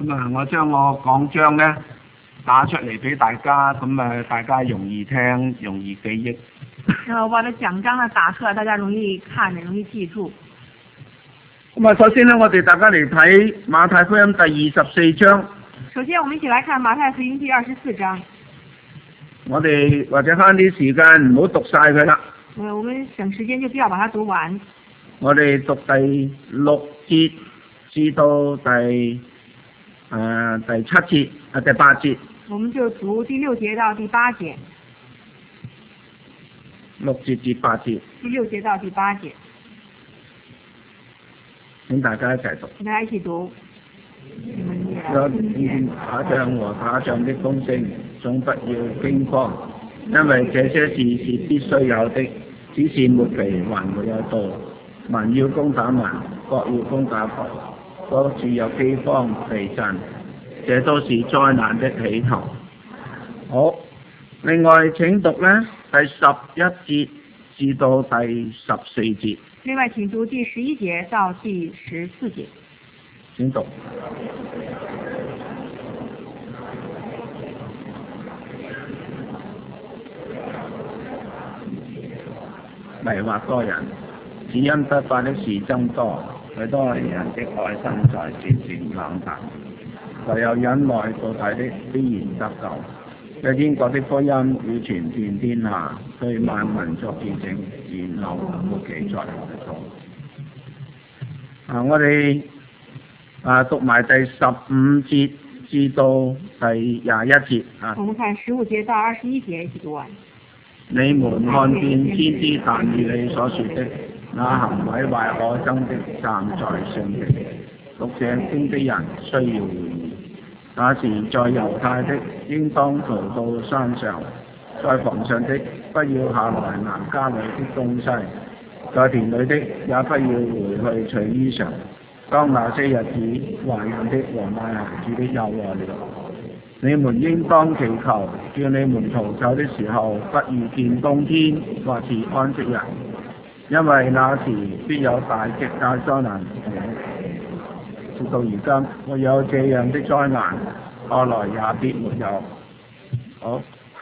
咁啊，我將我講章咧打出嚟俾大家，咁啊大家容易聽，容易記憶。 我把這獎章呢打出來，大家容易看，容易記住。 咁啊，首先咧，我哋大家嚟睇馬太福音第24章。 首先，我們一起來看馬太福音第24章。 我哋或者慳啲時間，唔好讀晒佢啦。 我們省時間就不要把它讀完。 我哋讀第6節至到第7節第8節。 我們就讀第6節到第8節。 6節至8節。 第6節到第8節。 請大家一齊讀。 大家一起讀。 有聽見打仗和打仗的風聲，總不要驚慌，因為這些事是必須有的，只是末期還沒有到。民要攻打民，國要攻打國，各處有饑荒、地震，這都是災難的起頭。好，另外請讀呢第11節至到第14節。 另外請讀第11節到第14節。 請讀。迷惑多人，只因得法的事增多，許多人的愛心在漸漸冷淡。唯有忍耐到底的，必然得救。這天國的福音要傳遍天下，對萬民作見證，然後末期才來到。我哋讀埋第15節至到第21節。 我們看15節到21節一起讀完。 你們看見先知但以理所說的，那行毀壞可憎的站在聖地，讀這經的人需要回憶。那時在猶太的應當逃到山上，在房上的不要下來拿家裏的東西，在田裏的也不要回去取衣裳。當那些日子，懷孕的和帶孩子的有禍了。你們應當祈求，叫你們逃走的時候，不遇見冬天或是安息日，因為那時必有大極大災難。直到如今，沒有這樣的災難，後來也必沒有。好，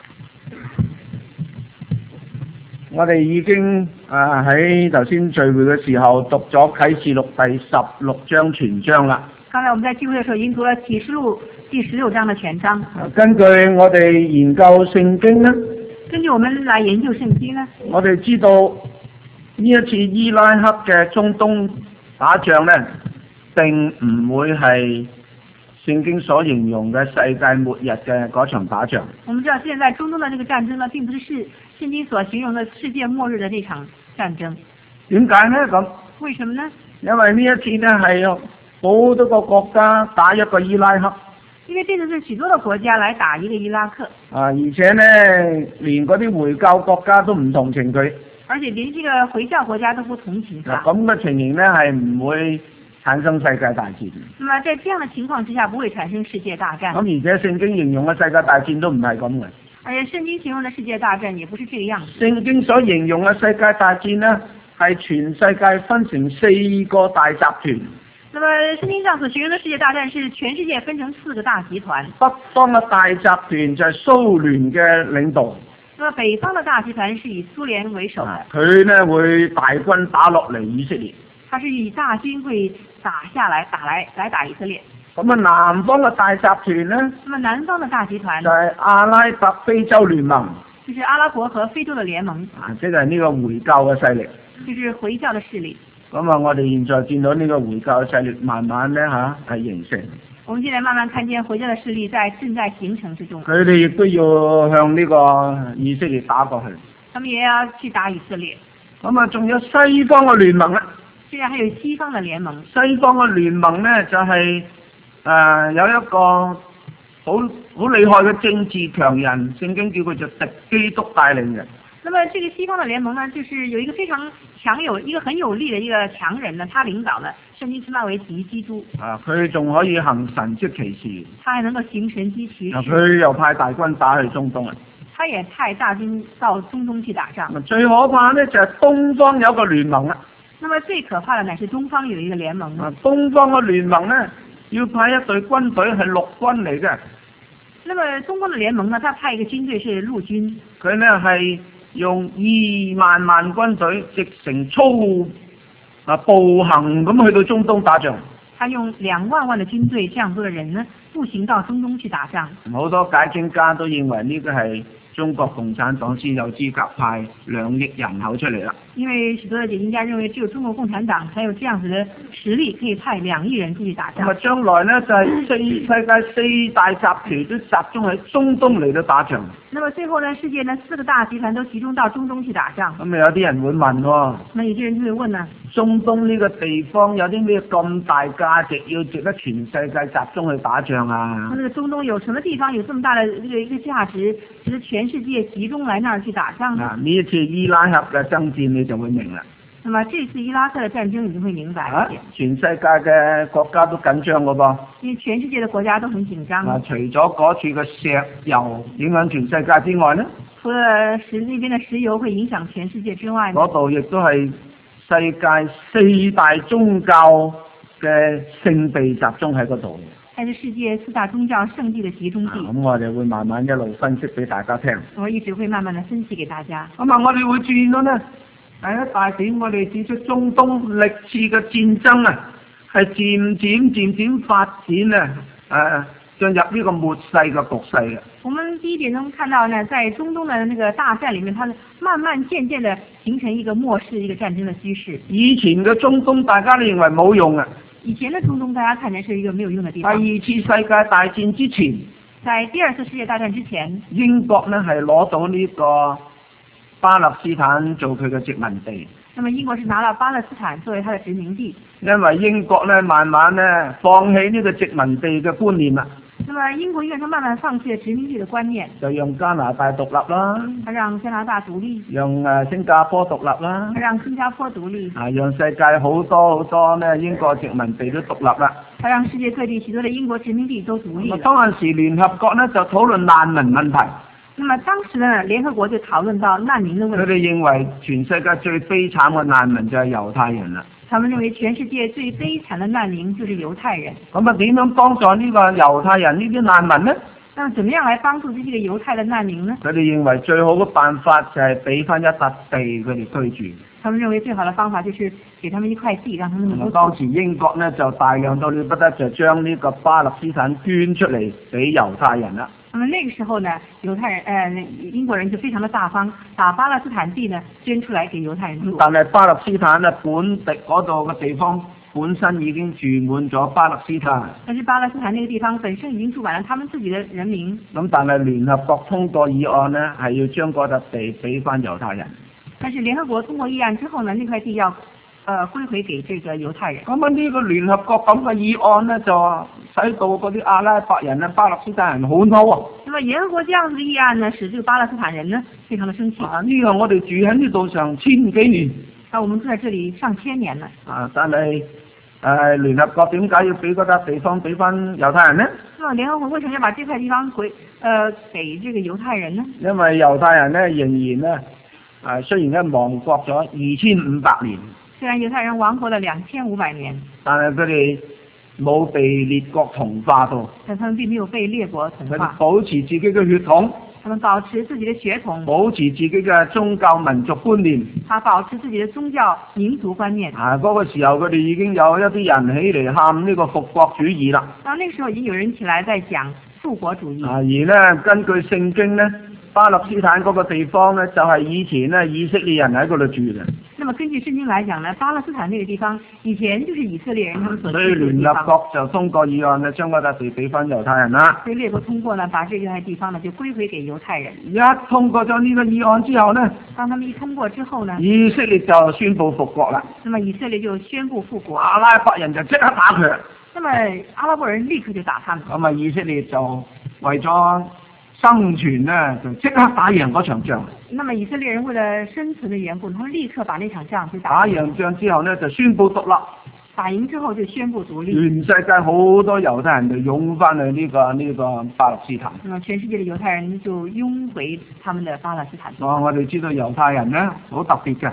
我哋已經喺頭先聚會嘅時候讀咗啟示錄第16章全章啦。 剛才我們在聚會的時候已經讀了啟示錄第16章的全章。 根據我哋研究聖經呢， 根據我們來研究聖經呢，我哋知道呢一次伊拉克嘅中東打仗呢，並唔會係聖經所形容嘅世界末日嘅嗰場打仗。 我們知道現在中東的這個戰爭呢，並不是聖經所形容的世界末日的這場戰爭。 點解呢？咁為什麼呢？ 因為呢一次呢係好多個國家打一個伊拉克。 因為這次是許多的國家來打一個伊拉克。 而且呢，連嗰啲回教國家都唔同情佢。 而且連這個回教國家都不同情他。 咁嘅情形呢係唔會產生世界大戰。 那麼在這樣的情況之下，不會產生世界大戰。 咁而且聖經形容嘅世界大戰都唔係咁嘅。 而且聖經形容的世界大戰也不是這個樣子。 聖經所形容嘅世界大戰呢，係全世界分成4個大集團。 那麼聖經上所形容的世界大戰是全世界分成4個大集團。 北方嘅大集團就係蘇聯嘅領導。 那麼北方的大集團是以蘇聯為首的。 佢呢會大軍打落嚟以色列。 他是以大軍會打下來打以色列。 咁南方嘅大集團呢？ 那麼南方的大集團就係阿拉伯非洲聯盟。 就是阿拉伯和非洲的聯盟。 即係呢個回教嘅勢力。 就是回教的勢力。 咁我哋現在見到呢個回教嘅勢力慢慢呢係形成。 我們現在慢慢看見回教的勢力正在形成之中。 佢哋亦都要向呢個以色列打過去。 他們也要去打以色列。 咁仲有西方嘅聯盟啦。 現在還有西方的聯盟。 西方嘅聯盟呢，就係有一個好厲害嘅政治強人，聖經叫佢做敵基督帶領嘅。 那麼這個西方的聯盟呢，就是有一個非常一個很有力的一個強人呢，他領導的，聖經稱他為敵基督。 佢仲可以行神蹟奇事。 他還能夠行神蹟奇事。 佢又派大軍打去中東啊。 他也派大軍到中東去打仗。 最可怕呢，就係東方有一個聯盟啦。 那麼最可怕的乃是東方有一個聯盟。 東方嘅聯盟呢， 要派一隊軍隊係陸軍嚟嘅。 那麼中共的聯盟呢，他派一個軍隊是陸軍， 佢呢係用2萬萬軍隊直程步行咁去到中東打仗。 他用2萬萬的軍隊，這樣多的人呢，步行到中東去打仗。 好多解經家都認為呢個係中國共產黨先有資格派2億人口出嚟啦。 因為許多的解經家認為，只有中國共產黨才有這樣子的實力，可以派2億人出去打仗。 咁啊，將來呢就係世界4大集團都集中喺中東嚟到打仗。 那麼最後呢，世界呢4個大集團都集中到中東去打仗。 咁啊，有啲人會問喎， 那有些人就會問呢， 中東呢個地方有啲咩咁大價值，要值得全世界集中去打仗啊？ 那個中東有什麼地方有這麼大的一個價值，值得全世界集中來那兒去打仗呢？ 呢一次伊拉克嘅爭戰你就會明啦。 那麼這次伊拉克的戰爭你就會明白。 全世界嘅國家都緊張㗎噃。 因為全世界的國家都很緊張。 除咗嗰處嘅石油影響全世界之外呢， 除了那邊的石油會影響全世界之外呢， 嗰度亦都係世界4大宗教嘅聖地集中喺嗰度。 係世界4大宗教聖地的集中地。 咁我哋會慢慢一路分析俾大家聽。 我一直會慢慢地分析給大家。 咁啊，我哋會注意到呢，第一大點我哋指出中東歷次嘅戰爭啊，係漸漸發展啊，進入呢個末世嘅局勢嘅。 我們第一點能看到呢，在中東的那個大戰裡面，它慢慢漸漸地形成一個末世一個戰爭的趨勢。 以前嘅中東大家都認為冇用啊。 以前的中東大家看成是一個沒有用的地方。 第2次世界大戰之前， 在第2次世界大戰之前， 英國呢係攞到呢個巴勒斯坦做佢嘅殖民地。 那麼英國是拿了巴勒斯坦作為它的殖民地。因為英國呢慢慢呢放棄呢個殖民地嘅觀念啦。 那麼英國因為它慢慢放棄了殖民地的觀念， 就讓加拿大獨立啦， 它讓加拿大獨立， 讓新加坡獨立啦， 它讓新加坡獨立， 讓世界好多呢英國殖民地都獨立啦。 它讓世界各地許多的英國殖民地都獨立了。 當陣時聯合國呢就討論難民問題。 那麼當時呢，聯合國就討論到難民的問題。 佢哋認為全世界最悲慘嘅難民就係猶太人啦。 他們認為全世界最悲慘的難民就是猶太人。 咁啊，點樣幫助呢個猶太人呢啲難民呢？ 那怎麼樣來幫助這些個猶太的難民呢？ 佢哋認為最好嘅辦法就係俾翻一笪地佢哋居住。 他們認為最好的方法就是給他們一塊地，讓他們能夠。 當時英國呢就大量到了不得，就將呢個巴勒斯坦捐出嚟俾猶太人啦。 那麼那個時候呢，英國人就非常的大方，把巴勒斯坦地呢捐出來給猶太人住。 但係巴勒斯坦呢本地嗰度嘅地方本身已經住滿咗巴勒斯坦。 但是巴勒斯坦那個地方本身已經住滿了他們自己的人民。 咁但係聯合國通過議案呢，係要將嗰笪地俾翻猶太人。 但是聯合國通過議案之後呢，那塊地要歸回給這個猶太人。 咁啊呢個聯合國咁嘅議案呢，就使到嗰啲阿拉伯人呢、巴勒斯坦人好嬲啊！ 那麼聯合國這樣子的議案呢，使這個巴勒斯坦人呢非常的生氣。 呢個我哋住喺呢度上1000幾年。 我們住在這裡上千年了。 但係聯合國點解要俾嗰笪地方俾翻猶太人呢？ 那麼聯合國為什麼要把這塊地方給這個猶太人呢？ 因為猶太人呢仍然呢雖然呢亡國咗2500年。 雖然猶太人亡國了2500年， 但係佢哋冇被列國同化到。 但他們並沒有被列國同化。 佢哋保持自己嘅血統。 他們保持自己的血統。 保持自己嘅宗教民族觀念。 他保持自己的宗教民族觀念。 嗰個時候佢哋已經有一啲人起嚟喊呢個復國主義啦。 那個時候已經有人起來在講復國主義。 而呢根據聖經呢，巴勒斯坦嗰個地方呢，就係以前呢以色列人喺嗰度住嘅。 那麼根據聖經來講呢，巴勒斯坦那個地方以前就是以色列人他們所住的地方。 所以聯合國就通過議案呢，將嗰笪地俾翻猶太人啦。 所以列國通過呢，把這塊地方呢就歸回給猶太人。 一通過咗呢個議案之後呢， 當他們一通過之後呢， 以色列就宣布復國啦。 那麼以色列就宣布復國。 阿拉伯人就即刻打佢。 那麼阿拉伯人立刻就打他們。 咁啊，以色列就為咗生存呢，就即刻打贏嗰場仗。 那麼以色列人為了生存的緣故，他們立刻把那場仗就打贏仗之後呢，就宣布獨立。 打贏之後就宣布獨立。 全世界好多猶太人就湧翻去呢個巴勒斯坦。 那麼全世界的猶太人就湧回他們的巴勒斯坦。 我哋知道猶太人呢好特別嘅。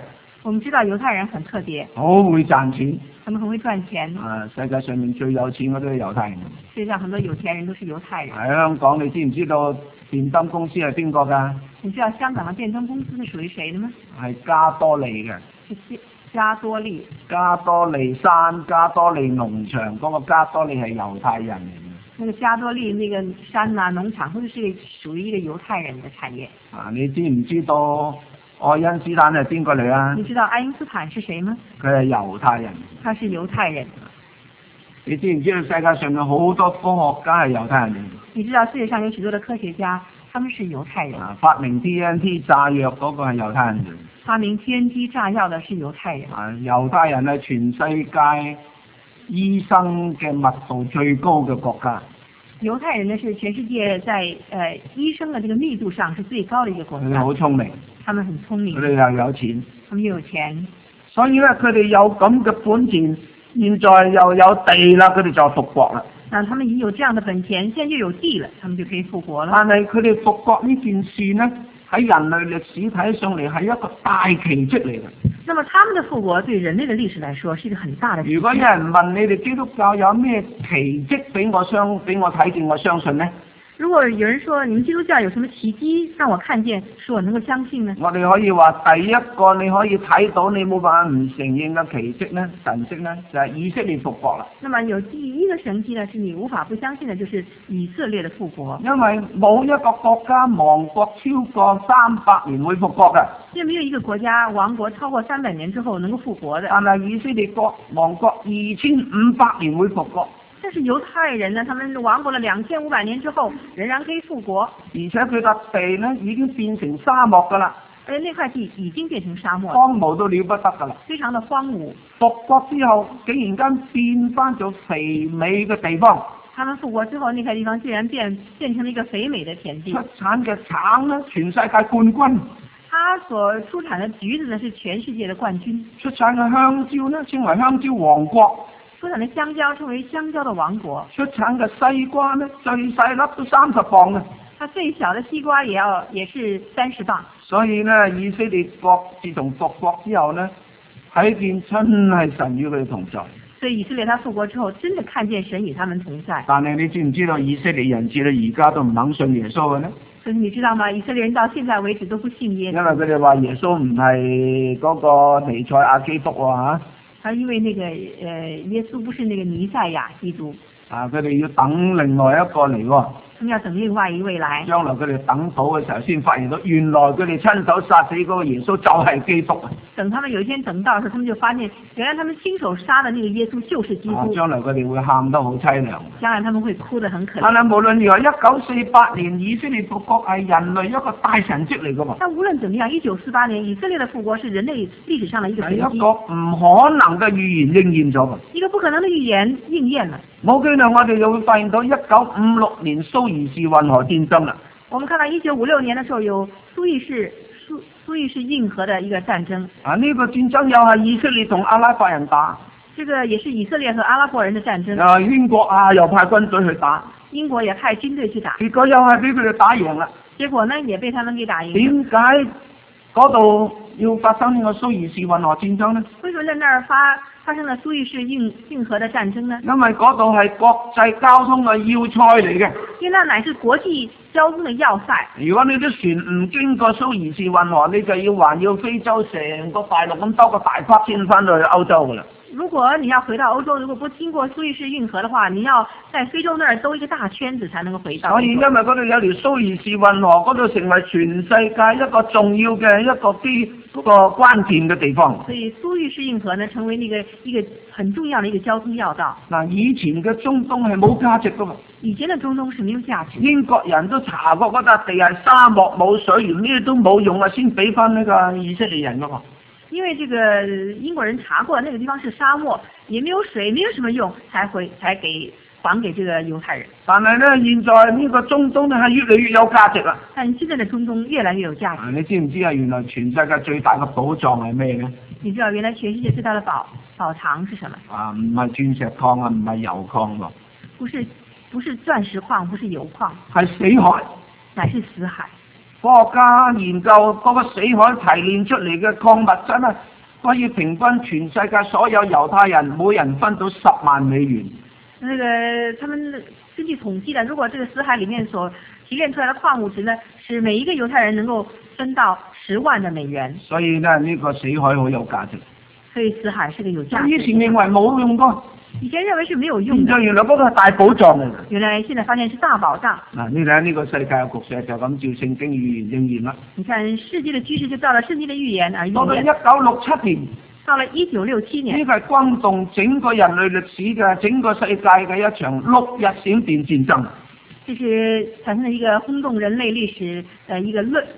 我們知道猶太人很特別， 好會賺錢。 他們很會賺錢。 世界上面最有錢嗰都係猶太人。 世界上很多有錢人都是猶太人。 喺香港，你知唔知道電燈公司係邊個㗎？ 你知道香港嘅電燈公司係屬於誰的嗎？ 係加多利嘅。 是加多利。 加多利山、加多利農場嗰個加多利係猶太人嚟嘅。 那個加多利那個山啊農場，都是屬於一個猶太人的產業。 你知唔知道愛因斯坦係邊個嚟啊？ 你知道愛因斯坦是誰嗎？ 佢係猶太人。 他是猶太人。 你知唔知道世界上有好多科學家係猶太人嚟？ 你知道世界上有許多的科學家，他們是猶太人。 發明 TNT 炸藥嗰個係猶太人嚟。 發明 TNT 炸藥的是猶太人。 猶太人係全世界醫生嘅密度最高嘅國家。 猶太人呢是全世界在醫生的這個密度上是最高的一個國家。 佢哋好聰明。 他們很聰明。 佢哋又有錢。 他們又有錢。 所以咧，佢哋有咁嘅本錢，現在又有地啦，佢哋就復國啦。 那他們已經有這樣的本錢，現在又有地了，他們就可以復國了。 但係佢哋復國呢件事呢，喺人類歷史睇上嚟係一個大奇蹟嚟嘅。 那麼他們的復國對人類的歷史來說是一個很大的奇蹟。 如果有人問你哋基督教有咩奇蹟俾我睇見我相信呢？ 如果有人說你們基督教有什麼奇蹟讓我看見，使我能夠相信呢？ 我哋可以話第一個你可以睇到你冇辦法唔承認嘅奇蹟呢，神蹟呢，就係以色列復國啦。 那麼有第一個神蹟呢，是你無法不相信的，就是以色列的復國。 因為冇一個國家亡國超過300年會復國嘅。 因為沒有一個國家亡國超過300年之後能夠復國的。 但係以色列亡國2500年會復國。 但是猶太人呢，他們亡國了2500年之後，仍然可以復國。 而且佢笪地呢已經變成沙漠㗎啦。 而且那塊地已經變成沙漠。 荒蕪到了不得㗎啦。 非常的荒蕪。 復國之後，竟然間變翻做肥美嘅地方。 他們復國之後，那塊地方竟然變成了一個肥美的田地。 出產嘅橙呢，全世界冠軍。 他所出產的橘子呢，是全世界的冠軍。 出產嘅香蕉呢，稱為香蕉王國。 出產的香蕉稱為香蕉的王國。 出產嘅西瓜呢，最細粒都30磅嘅。 它最小的西瓜也是30磅。 所以呢，以色列國自從復國之後呢，睇見真係神與佢哋同在。 所以以色列他復國之後，真的看見神與他們同在。 但係你知唔知道以色列人至到而家都唔肯信耶穌嘅呢？ 所以你知道嗎？以色列人到現在為止都不信耶穌。 因為佢哋話耶穌唔係嗰個彌賽亞基督喎嚇。 因為那個耶穌不是那個彌賽亞基督。 佢哋要等另外一個嚟喎。 他們要等另外一位來。 將來佢哋等到嘅時候，先發現到原來佢哋親手殺死嗰個耶穌就係基督。 等他們有一天等到的時候，他們就發現原來他們親手殺的那個耶穌就是基督。 將來佢哋會喊得好凄涼。 將來他們會哭得很可憐。 但係無論如何，1948年以色列復國係人類一個大神蹟嚟㗎嘛。 但無論怎麼樣，1948年以色列的復國是人類歷史上的一個神蹟。 係一個唔可能嘅預言應驗咗㗎。 一個不可能的預言應驗了。 冇幾耐，我哋就會發現到1956年蘇伊士運河戰爭啦。 我們看到1956年的時候有蘇伊士運河的一個戰爭。 呢個戰爭又係以色列同阿拉伯人打。 這個也是以色列和阿拉伯人的戰爭。 英國又派軍隊去打。 英國也派軍隊去打。 結果又係俾佢哋打贏啦。 結果呢，也被他們給打贏。 點解嗰度要發生呢個蘇伊士運河戰爭呢？ 為什麼在那兒發生了蘇伊士運河的戰爭呢？ 因為嗰度係國際交通嘅要塞嚟嘅。 因為那乃是國際交通的要塞。 如果你啲船唔經過蘇伊士運河，你就要環繞非洲成個大陸咁兜個大圈先翻到去歐洲噶啦。 如果你要回到歐洲，如果不經過蘇伊士運河的話，你要在非洲那兒兜一個大圈子才能夠回到。 所以因為嗰度有條蘇伊士運河，嗰度成為全世界一個重要嘅一個關鍵嘅地方。 所以蘇伊士運河呢，成為一個很重要的一個交通要道。 嗱，以前嘅中東係冇價值噶嘛。 以前嘅中東是沒有價值。 英國人都查過嗰笪地係沙漠冇水源，咩都冇用啊，先俾翻呢個以色列人噶嘛。 因為這個英國人查過，那個地方是沙漠，也沒有水，沒有什麼用，才還給這個猶太人。 但係呢，現在呢個中東呢係越嚟越有價值啦。 但現在的中東越來越有價值。 你知唔知啊？原來全世界最大嘅寶藏係咩呢？ 你知道原來全世界最大的寶藏是什麼？ 唔係鑽石礦啊，唔係油礦喎。 不是鑽石礦，不是油礦， 係死海， 乃是死海。 科學家研究嗰個死海提煉出嚟嘅礦物質啊， 可以平均全世界所有猶太人每人分到10萬美元。 那个他们根据統計呢，如果這個死海裡面所提煉出來的礦物質呢，使每一個猶太人能夠分到10萬的美元。 所以呢，呢個死海好有價值。 所以死海是個有價值。 以前認為冇用過， 以前認為是沒有用的。 原來嗰個係大寶藏嚟。 原來現在發現是大寶藏。 嗱，你睇下呢個世界嘅局勢就咁照聖經預言應驗啦。 你看世界的趨勢就照了聖經的預言而應驗。 到了1967年。 到了1967年。 呢個係轟動整個人類歷史嘅整個世界嘅一場6日閃電戰爭。 這是產生了一個轟動人類歷史的一個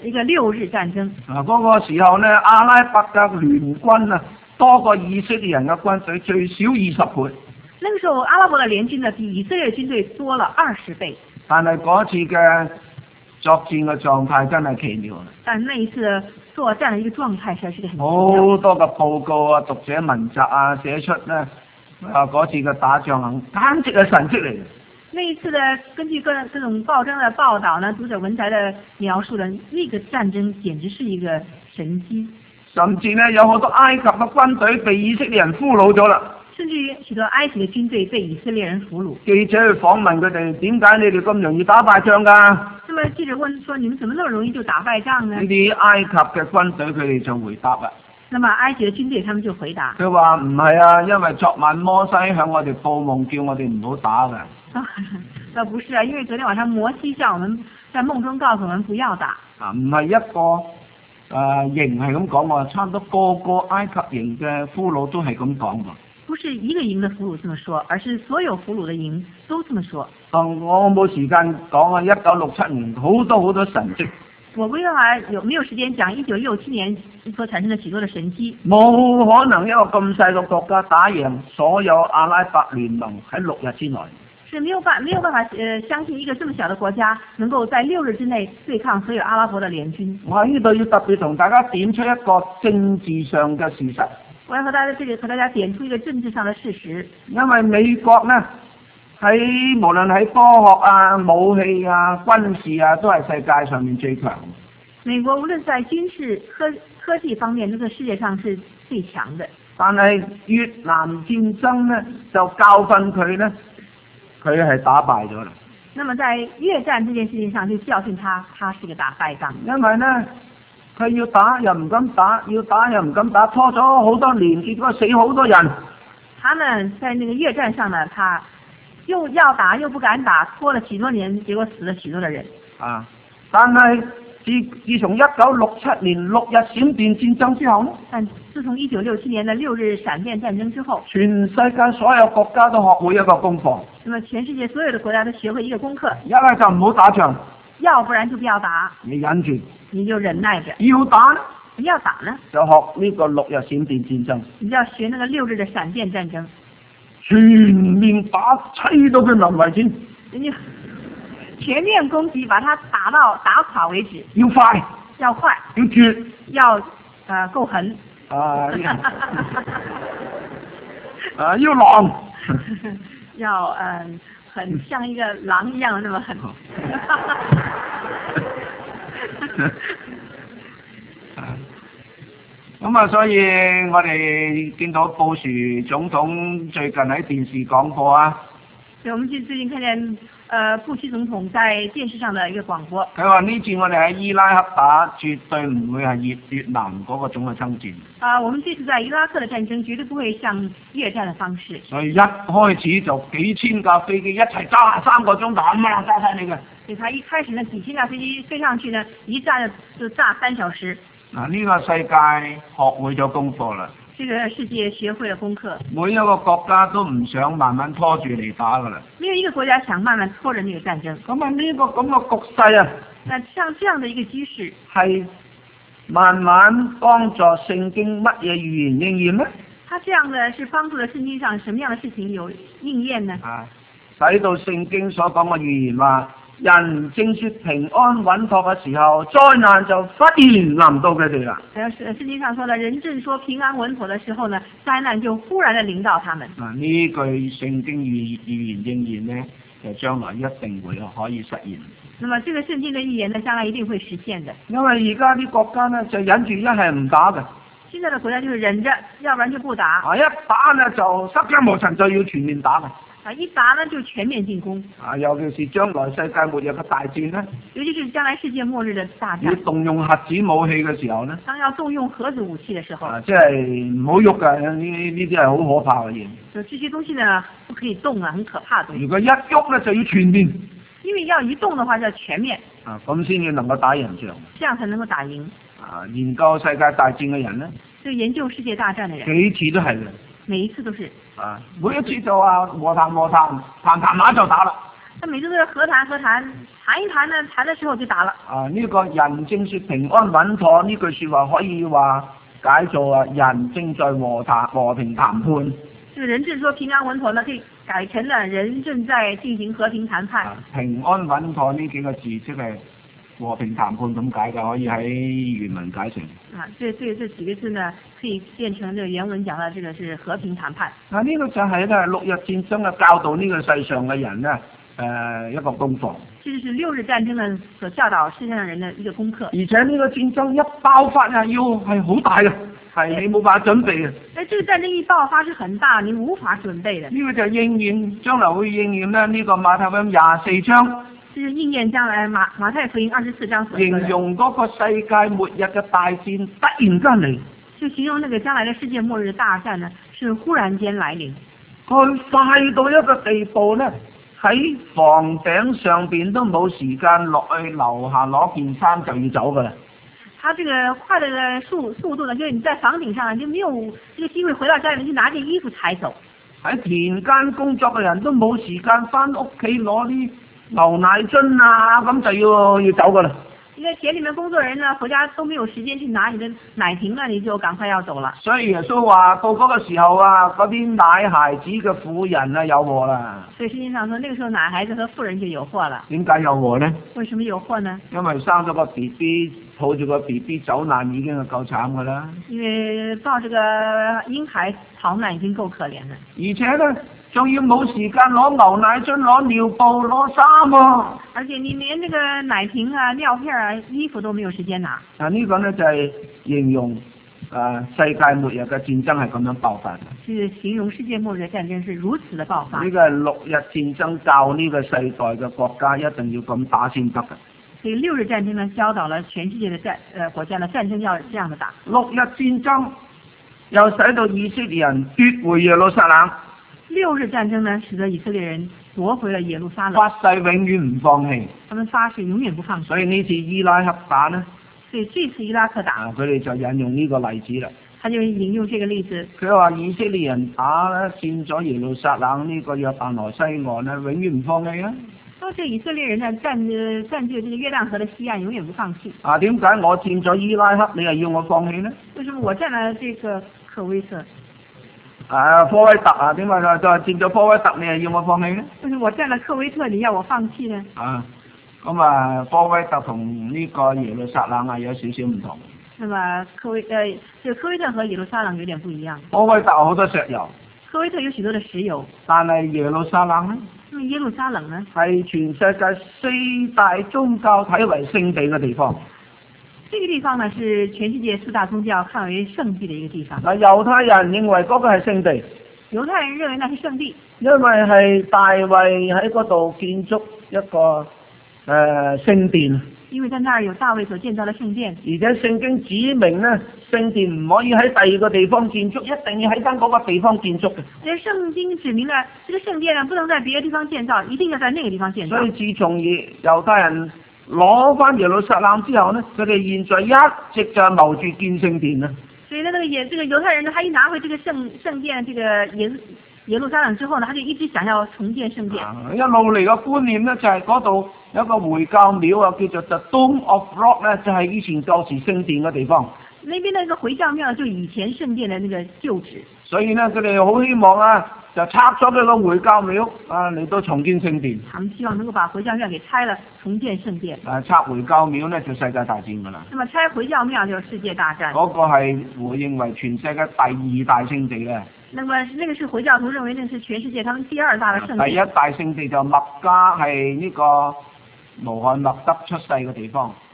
6日戰爭。 嗰個時候呢，阿拉伯嘅聯軍啊，多過以色列人嘅軍隊最少20倍。 那個時候，阿拉伯嘅聯軍呢，比以色列軍隊多了20倍。 但係嗰次嘅作戰嘅狀態真係奇妙。 但那一次作戰嘅一個狀態實在是很奇妙。 好多嘅報告啊、讀者文摘啊寫出呢，嗰次嘅打仗啊，簡直係神蹟嚟嘅。 那一次的根據各種報章的報道呢，讀者文摘的描述呢，那個戰爭簡直是一個神蹟。 甚至呢，有好多埃及嘅軍隊被以色列人俘虜咗啦。 甚至於許多埃及嘅軍隊被以色列人俘虜。 記者去訪問佢哋，點解你哋咁容易打敗仗㗎？ 那麼記者問說：你們怎麼那麼容易就打敗仗呢？ 呢啲埃及嘅軍隊佢哋就回答啦。 那麼埃及嘅軍隊他們就回答： 佢話唔係啊，因為昨晚摩西向我哋報夢，叫我哋唔好打㗎。 不是啊，因為昨天晚上摩西叫我們在夢中告訴我們不要打。 唔係一個營係咁講喎，差唔多個個埃及營嘅俘虜都係咁講喎。 不是一個營的俘虜這麼說，而是所有俘虜的營都這麼說。 我冇時間講啊，1967年好多神蹟。 我沒有時間講1967年所產生的許多的神蹟。 冇可能一個咁細個國家打贏所有阿拉伯聯盟喺6日之內。 是沒有辦法相信一個這麼小的國家能夠在6日之內對抗所有阿拉伯的聯軍。 我喺呢度要特別同大家點出一個政治上嘅事實。 我要和大家點出一個政治上的事實。因為美國呢喺無論喺科學啊、武器啊、軍事啊，都係世界上面最強。 美國無論在軍事、科技方面，呢個世界上是最強的。 但係越南戰爭呢，就教訓佢呢，佢係打敗咗啦。 那麼在越戰這件事情上，就教訓他是個打敗仗。 因為呢，佢要打又唔敢打，要打又唔敢打，拖咗好多年，結果死好多人。 他呢，在那個越戰上呢，他又要打又不敢打，拖了許多年，結果死了許多的人。 但係自從1967年6日閃電戰爭之後呢？ 但自從1967年的6日閃電戰爭之後， 全世界所有國家都學會一個功課。 那麼全世界所有的國家都學會一個功課。 一係就唔好打仗， 要不然就不要打。 你忍住， 你就忍耐着。 要打呢？ 不要打呢？ 就學呢個6日閃電戰爭。 你要學那個6日的閃電戰爭。 全面打，砌到佢冧為止。 你全面攻擊，把它打垮為止。 要快， 要快， 要絕， 要夠狠。 要狼， 要很像一個狼一樣的那麼狠。 咁啊，所以我哋見到布殊總統最近喺電視講過啊。 對，我們最近看見布殊總統在電視上的一個廣播。 佢話呢次我哋喺伊拉克打，絕對唔會係越南嗰個種嘅爭戰。 我們這次在伊拉克的戰爭絕對不會像越戰的方式。 所以一開始就幾千架飛機一齊揸3個鐘頭，揸晒你嘅。 所以他一開始呢，幾千架飛機飛上去呢，一炸就炸3小時。 呢個世界學會咗功課啦。 這個世界學會了功課。 每一個國家都唔想慢慢拖住嚟打噶啦。 沒有一個國家想慢慢拖着那個戰爭。 咁啊呢個咁嘅局勢啊， 那像這樣的一個趨勢， 係慢慢幫助聖經乜嘢預言應驗呢？ 它這樣的是幫助了聖經上什麼樣的事情有應驗呢？ 使到聖經所講嘅預言話，人正說平安穩妥嘅時候，災難就忽然臨到佢哋啦。 聖經上說的，人正說平安穩妥的時候呢，災難就忽然的臨到他們。 呢句聖經預言應驗呢，就將來一定會可以實現。 那麼這個聖經的預言呢，將來一定會實現的。 因為而家啲國家呢，就忍住一係唔打嘅。 现在的国家就是忍着，要不然就不打。 一打呢就失驚無神，就要全面打嘅。 一打呢就全面進攻。 尤其是將來世界末日嘅大戰呢， 尤其是將來世界末日的大戰。 要動用核子武器嘅時候呢， 當要動用核子武器嘅時候。 即係唔好喐㗎，呢啲係好可怕嘅嘢。 就這些東西呢，不可以動啊，很可怕的東西。 如果一喐呢，就要全面。 因為要一動的話，就要全面。 咁先至能夠打贏仗。 這樣才能夠打贏。 研究世界大戰嘅人呢， 就研究世界大戰嘅人。 幾次都係嘅。 每一次都是。 每一次就話和談，談下就打啦。 他每次都是和談，談一談呢，談的時候就打了。 呢個人正說平安穩妥呢句說話可以話解做人正在和平談判。 這個人正說平安穩妥呢，可以改成了人正在進行和平談判。 平安穩妥呢幾個字即係和平談判咁解嘅，可以喺原文解成。 這幾個字呢，可以變成這個原文講的這個是和平談判。 呢個就係咧六日戰爭嘅教導呢個世上嘅人呢，一個功課。 這就是六日戰爭呢所教導世上人的一個功課。 而且呢個戰爭一爆發要係好大嘅，係你冇辦法準備嘅。 這個戰爭一爆發是很大，你無法準備的。 呢個就應驗將來會應驗咧呢個馬太福音24章。 就是應驗將來馬太福音24章所形容嗰個世界末日嘅大戰突然間嚟。 就形容那個將來的世界末日的大戰呢，是忽然間來臨。 佢快到一個地步呢，喺房頂上邊都冇時間落去樓下攞件衫就要走噶啦。 他這個快的速度呢，就是你在房頂上就沒有這個機會回到家裏面去拿件衣服踩走。 喺田間工作嘅人都冇時間翻屋企攞啲牛奶樽啊，咁就要走噶啦。 你在田裏面工作人呢，回家都沒有時間去拿你的奶瓶了，你就趕快要走了。 所以耶穌話到嗰個時候啊，嗰啲奶孩子嘅婦人啊有禍啦。 所以聖經上說，那個時候奶孩子和婦人就有禍了。 點解有禍呢？ 為什麼有禍呢？ 因為生咗個 BB，抱住個 BB 走難已經係夠慘噶啦。 因為抱這個嬰孩逃難已經夠可憐了。而且呢，仲要冇時間攞牛奶樽、攞尿布、攞衫喎。 而且你連這個奶瓶啊、尿片啊、衣服都沒有時間拿。 呢個呢就係形容世界末日嘅戰爭係咁樣爆發。 是形容世界末日嘅戰爭是如此的爆發。 呢個係六日戰爭教呢個世代嘅國家一定要咁打先得嘅。 所以六日戰爭呢，教導了全世界的國家呢，戰爭要這樣的打。 六日戰爭又使到以色列人奪回耶路撒冷。 六日戰爭呢，使得以色列人奪回了耶路撒冷。 發誓永遠唔放棄。 他們發誓永遠不放棄。 所以呢次伊拉克打呢？ 所以這次伊拉克打。 佢哋就引用呢個例子啦。 他就引用這個例子。 佢話以色列人打咧佔咗耶路撒冷呢個約旦河西岸呢，永遠唔放棄啊！ 說這以色列人呢佔據這個約旦河的西岸，永遠不放棄。 點解我佔咗伊拉克，你又要我放棄呢？ 為什麼我佔了這個科威特？ 科威特點解就佔咗科威特，你又要我放棄呢？ 為什麼我佔了科威特，你要我放棄呢？ 科威特同呢個耶路撒冷有少少唔同。 那麼科威特和耶路撒冷有點不一樣。 科威特好多石油。科威特有許多的石油。 但係耶路撒冷呢？ 那麼耶路撒冷呢？ 係全世界4大宗教睇為聖地嘅地方。 這個地方呢，是全世界4大宗教看為聖地的一個地方。 猶太人認為嗰個係聖地。 猶太人認為那是聖地。 因為係大衛喺嗰度建築一個聖殿。 因為在那兒有大衛所建造的聖殿。 而且聖經指明呢，聖殿唔可以喺第二個地方建築，一定要喺翻嗰個地方建築嘅。 而聖經指明呢，這個聖殿呢，不能在別的地方建造，一定要在那個地方建造。 所以自從猶太人攞翻耶路撒冷之後呢，佢哋現在一直就謀住建聖殿啦。 所以呢，這個猶太人呢，他一拿回這個聖殿，這個耶路撒冷之後呢，他就一直想要重建聖殿。 一路嚟嘅觀念呢，就係嗰度有一個回教廟啊，叫做 The Dome of Rock 呢，就係以前舊時聖殿嘅地方。 那邊那個回教廟就以前聖殿的那個舊址。所以呢，佢哋好希望就拆咗佢個回教廟嚟到重建聖殿。 他們希望能夠把回教廟給拆了，重建聖殿。 拆回教廟呢，就世界大戰㗎啦。 那麼拆回教廟就世界大戰。 嗰個係我認為全世界第2大聖地咧。 那麼那個是回教徒認為那是全世界他們第2大的聖地。 第1大聖地就麥加，係呢個穆罕默德出世嘅地方。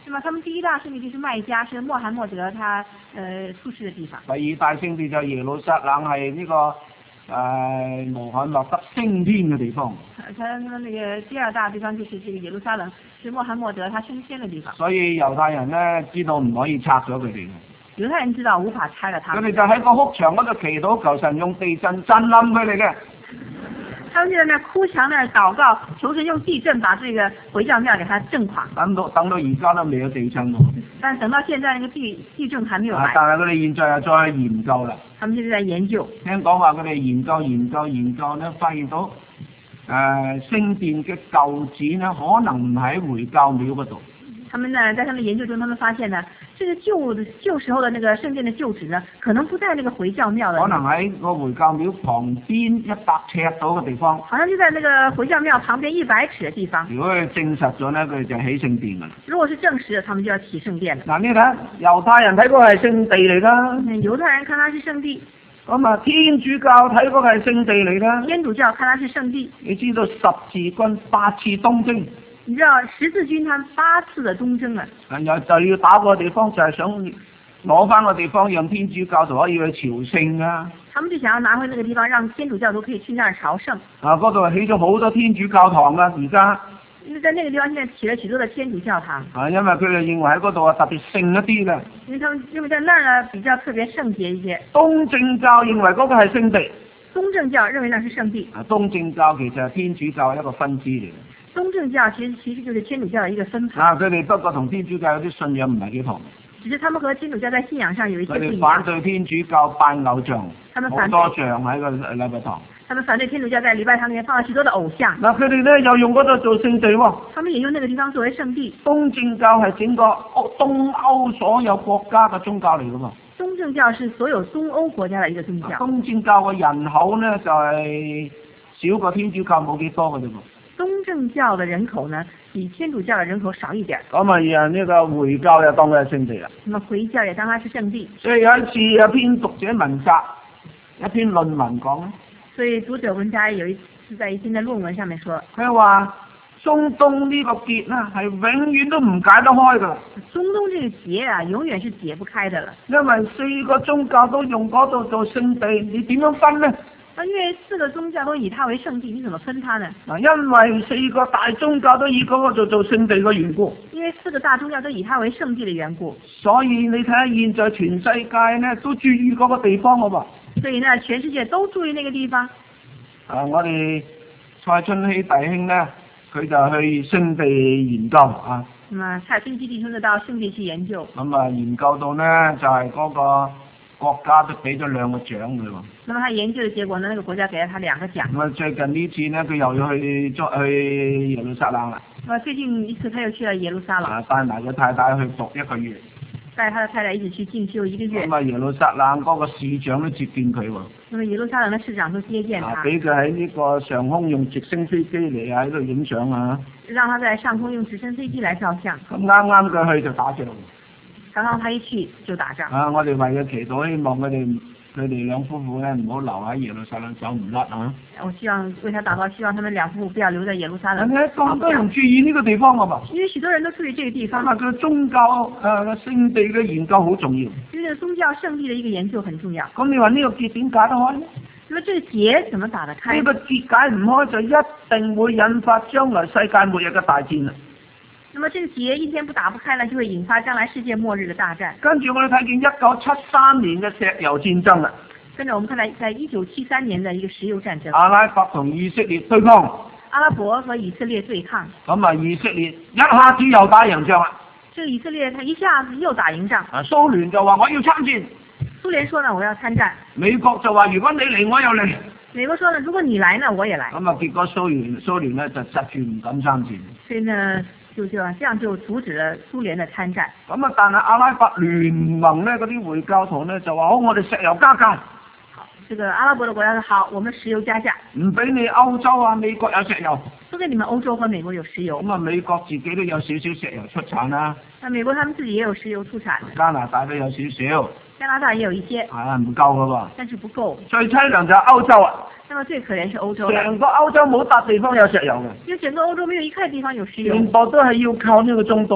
那麼他們第一大聖地就是麥加，是穆罕默德他出世的地方。 第二大聖地就耶路撒冷係呢個穆罕默德升天嘅地方。 他們那個第二大地方就是這個耶路撒冷，是穆罕默德他升天的地方。 所以猶太人咧知道唔可以拆咗佢哋嘅。 猶太人知道無法拆了他們。 佢哋就喺個哭牆嗰度祈禱，求神用地震震冧佢哋嘅。 他們就在那哭牆那禱告，求神用地震把這個回教廟給它震垮。 等到而家都未有地震喎。 但等到現在那個地震還沒有來。 但係佢哋現在又再研究啦。 他們現在在研究。 聽講話佢哋研究咧，發現到聖殿嘅舊址呢，可能唔喺回教廟嗰度。 他們呢，在他們研究中，他們發現呢，這個舊時候的那個聖殿的舊址呢，可能不在那個回教廟的。 可能喺個回教廟旁邊100尺到嘅地方。 好像就在那個回教廟旁邊100尺的地方。 如果佢證實咗呢，佢哋就起聖殿㗎啦。 如果是證實了，他們就要起聖殿了。 嗱，你睇猶太人睇嗰個係聖地嚟啦。 猶太人看它是聖地。 咁啊，天主教睇嗰個係聖地嚟啦。 天主教看它是聖地。 你知道十字軍8次東征。 你知道十字軍他們8次的東征啊， 然後就要打個地方，就係想攞翻個地方，讓天主教徒可以去朝聖啊。 他們就想要拿回那個地方，讓天主教徒可以去那兒朝聖。 啊，嗰度起咗好多天主教堂啊，而家。 因為在那個地方現在起了許多的天主教堂。 啊，因為佢哋認為喺嗰度啊特別聖一啲嘅。 因為他們認為在那兒呢比較特別聖潔一些。 東正教認為嗰個係聖地。 東正教認為那是聖地。 啊，東正教其實係天主教一個分支嚟嘅。 東正教其實就是天主教的一個分派。 啊，佢哋不過同天主教有啲信仰唔係幾同。 只是他們和天主教在信仰上有一些不一樣。 佢哋反對天主教拜偶像，好多像喺個禮拜堂。 他們反對天主教在禮拜堂裏面放了許多的偶像。 嗱，佢哋咧又用嗰度做聖地喎。 他們也用那個地方作為聖地。 東正教係整個東歐所有國家嘅宗教嚟噶嘛。 東正教是所有東歐國家的一個宗教。 東正教嘅人口呢，就係少過天主教冇幾多嘅啫喎。 東正教的人口呢，比天主教的人口少一點。 咁啊，呢個回教就當佢係聖地啦。 那麼回教也當它是聖地。 所以有一次有篇讀者文摘，一篇論文講咧。 所以讀者文摘有一次在一篇的論文上面說， 佢話中東呢個結呢係永遠都唔解得開㗎。 中東這個結啊，永遠是解不開的了。 因為4個宗教都用嗰度做聖地，你點樣分呢？ 因為4個宗教都以它為聖地，你怎麼分它呢？ 因為4個大宗教都以嗰個做聖地嘅緣故。因為 4個大宗教都以它為聖地的緣故。 所以你睇下現在全世界呢都注意嗰個地方好噃。 所以呢，全世界都注意那個地方。 我哋蔡春熙弟兄呢，佢就去聖地研究啊。 蔡春熙弟兄就到聖地去研究。 研究到呢就係嗰個國家都俾咗2個獎佢喎。 那麼他研究的結果呢，那個國家給了他2個獎。 最近呢次呢，佢又要去耶路撒冷啦。 最近一次他又去了耶路撒冷。 帶埋個太太去讀1個月。 帶他的太太一起去進修1個月。 耶路撒冷嗰個市長都接見佢喎。 那麼耶路撒冷的市長都接見他。 俾佢喺呢個上空用直升飛機嚟喺度影相啊。 讓他在上空用直升飛機來照相。 咁啱佢去就打仗。 剛剛他一去就打仗。 我哋為佢祈禱，希望佢哋兩夫婦咧唔好留喺耶路撒冷走唔甩啊！ 我希望為他禱告，希望他們兩夫婦不要留在耶路撒冷。 咁多人注意呢個地方㗎嘛？ 因為許多人都注意這個地方。 佢宗教聖地嘅研究好重要。 因為宗教聖地嘅一個研究很重要。 咁你話呢個結點解得開呢？ 那麼這個結怎麼打得開？ 呢個結解唔開就一定會引發將來世界末日嘅大戰啦。 那麼這個結一天不打不開呢，就會引發將來世界末日的大戰。 跟住我哋睇見1973年嘅石油戰爭啦。 跟住我們看來，在1973年的一個石油戰爭。 阿拉伯同以色列對抗。 阿拉伯和以色列對抗。 咁以色列一下子又打贏仗啦。 這個以色列他一下子又打贏仗。 蘇聯就話我要參戰。 蘇聯說呢，我要參戰。 美國就話如果你嚟，我又嚟。 美國說呢，如果你來呢，我也來。 結果蘇聯呢就窒住唔敢參戰。 所以呢，這樣就阻止了蘇聯的參戰。 但係阿拉伯聯盟呢嗰啲回教徒呢就話好，我哋石油加價。 好，這個阿拉伯的國家說好，我們石油加價。 唔俾你歐洲啊，美國有石油。 不給你們歐洲和美國有石油。 美國自己都有少少石油出產啦。 美國他們自己也有石油出產。 加拿大都有少少。 加拿大也有一些。 唔夠噶喎。 但是不夠。 最淒涼就係歐洲啊。 那麼最可憐是歐洲。 成個歐洲冇笪地方有石油嘅。 因為整個歐洲沒有一塊地方有石油。 全部都係要靠呢個中東啊。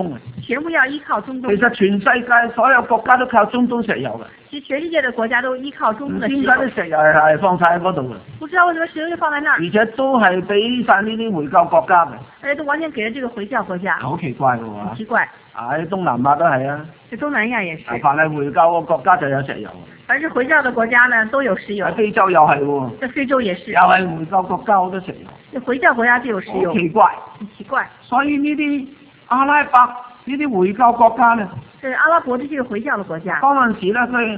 全部要依靠中東。 其實全世界所有國家都靠中東石油嘅。 其實全世界的國家都依靠中東的石油。 點解啲石油係放晒喺嗰度嘅？ 不知道為什麼石油就放在那兒。 而且都係俾晒呢啲回教國家嘅。 而且都完全給了這個回教國家。 好奇怪嘅喎。 很奇怪。 喺東南亞都係啊。 喺東南亞也是。 凡係回教嘅國家就有石油。 而是回教的國家呢都有石油。 喺非洲又係喎。 在非洲也是。 又係回教國家好多石油。 回教國家就有石油。 好奇怪。 很奇怪。 所以呢啲阿拉伯呢啲回教國家呢， 係阿拉伯呢啲回教嘅國家。 嗰陣時咧，佢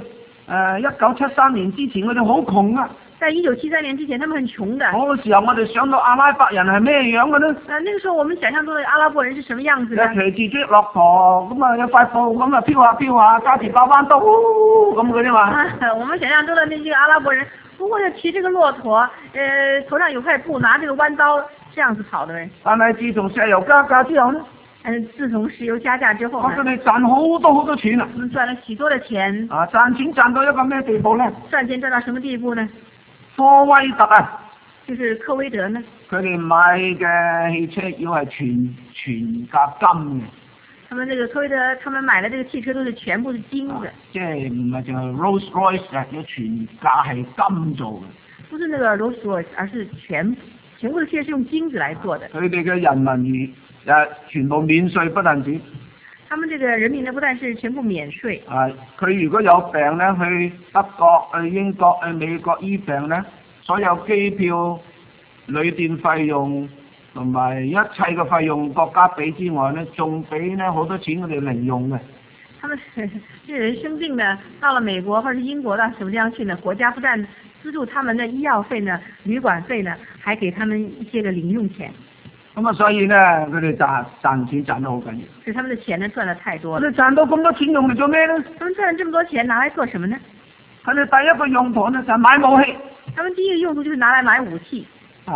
1973年之前，佢哋好窮啊。 在1973年之前，他們很窮的。 嗰個時候，我哋想到阿拉伯人係咩樣嘅呢？ 那個時候，我們想象中的阿拉伯人是什麼樣子呢？ 騎住隻駱駝，咁啊有塊布，咁啊飄下飄下，揸住把彎刀，咁嗰啲嘛。 我們想象中的那些阿拉伯人，不過就騎這個駱駝，頭上有塊布，拿這個彎刀，這樣子跑的人。 但係自從石油加價之後呢？ 自從石油加價之後， 佢哋賺好多好多錢啊！ 賺了許多的錢。 啊，賺錢賺到一個咩地步呢？ 賺錢賺到什麼地步呢？ 科威特啊， 就是科威特呢。 佢哋買嘅汽車要係全價金嘅。 他們這個科威特，他們買的這個汽車都是全部是金的。 即係唔係淨係 Rolls Royce 啊，要全價係金做嘅。 不是那個 Rolls Royce，而是全部的汽車是用金子來做的。 佢哋嘅人民全部免稅不但止。 他們這個人民呢，不但是全部免稅。 佢如果有病咧，去德國、去英國、去美國醫病咧，所有機票、旅店費用同埋一切嘅費用國家俾之外咧，仲俾咧好多錢佢哋零用嘅。 他們這人生病呢，到了美國或者英國到什麼地方去呢？國家不但資助他們的醫藥費呢、旅館費呢，還給他們一些嘅零用錢。 咁啊，所以咧，佢哋賺錢賺得好緊要。 是他們的錢呢賺得太多了。 佢哋賺到咁多錢用嚟做咩呢？ 他們賺了這麼多錢拿來做什麼呢？ 佢哋第一個用途呢就係買武器。 他們第一個用途就是拿來買武器。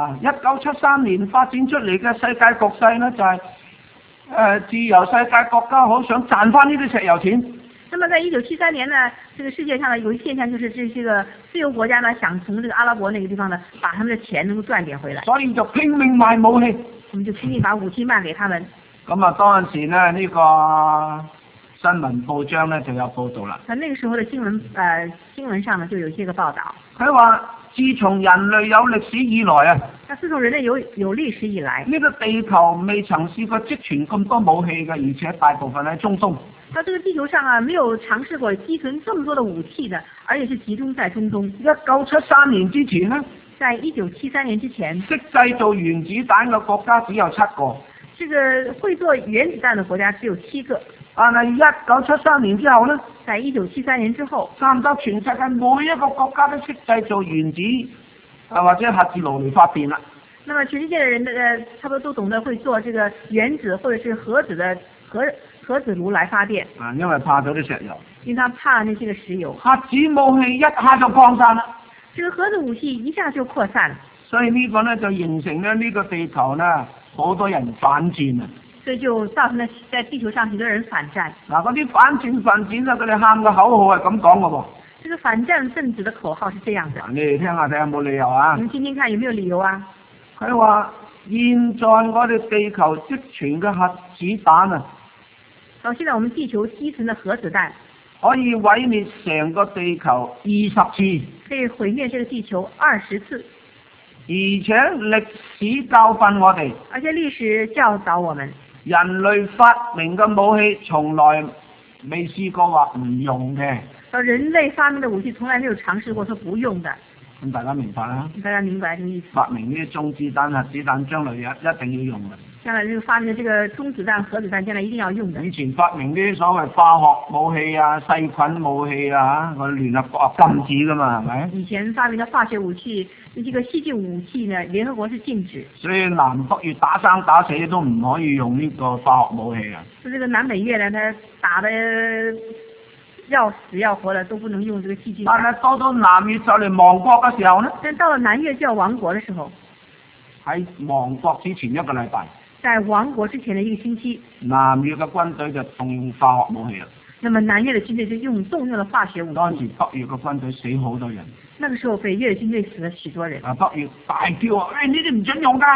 1973年發展出嚟嘅世界局勢呢，就係自由世界國家好想賺翻呢啲石油錢。 那麼在1973年呢，這個世界上呢有一現象，就是這些個自由國家呢想從這個阿拉伯那個地方呢，把他們的錢能夠賺點回來。 所以就拼命賣武器。 我們就拼命把武器賣給他們。 咁啊，當陣時呢，呢個新聞報章呢就有報導啦。 那個時候的新聞上呢就有一些個報導。 佢話：自從人類有歷史以來啊， 自從人類有歷史以來， 呢個地球未曾試過積存咁多武器嘅，而且大部分喺中東。 到這個地球上啊，沒有嘗試過積存這麼多的武器的，而且是集中在中東。 1973年之前呢， 在1973年之前， 識製造原子彈嘅國家只有7個。 這個會做原子彈的國家只有7個。 但係1973年之後呢， 在1973年之後， 差唔多全世界每一個國家都識製造原子或者核子爐嚟發電啦。 那麼全世界的人差不多都懂得會做這個原子或者是核子爐來發電。 因為怕咗啲石油。 因為他怕那些個石油。 核子武器一下就擴散啦。 這個核子武器一下就擴散了。 所以呢個呢，就形成咧呢個地球呢，好多人反戰啊。 所以就造成了在地球上許多人反戰。 嗱，嗰啲反戰分子呢，佢哋喊嘅口號係咁講嘅喎。 這個反戰分子的口號是這樣的。 你哋聽下睇下有冇理由啊？ 你們聽聽看有沒有理由啊？ 佢話現在我哋地球積存嘅核子彈啊， 現在我們地球積存的核子彈可以毀滅成個地球20次。 可以毀滅這個地球20次。 而且歷史教訓我哋。 而且歷史教導我們。 人類發明嘅武器從來未試過話唔用嘅。 人類發明的武器從來沒有嘗試過說不用的。 咁大家明白啦？ 大家明白這個意思。 發明呢啲中子彈、核子彈，將來一定要用嘅。 將來這個發明的這個中子彈、核子彈，將來一定要用的。 以前發明啲所謂化學武器啊、細菌武器啊，我哋聯合國禁止噶嘛，係咪？ 以前發明的化學武器，這個細菌武器呢，聯合國是禁止。 所以南北越打生打死都唔可以用呢個化學武器啊。 就這個南北越呢，它打得要死要活的都不能用這個細菌。 但係到南越就嚟亡國嘅時候呢？ 但到了南越就要亡國的時候， 喺亡國之前一個禮拜。 在亡國之前的一個星期， 南越嘅軍隊就動用化學武器啦。 那麼南越的軍隊就動用了化學武器。 當時北越嘅軍隊死好多人。 那個時候北越的軍隊死了許多人。 北越大叫：喂，呢啲唔准用㗎！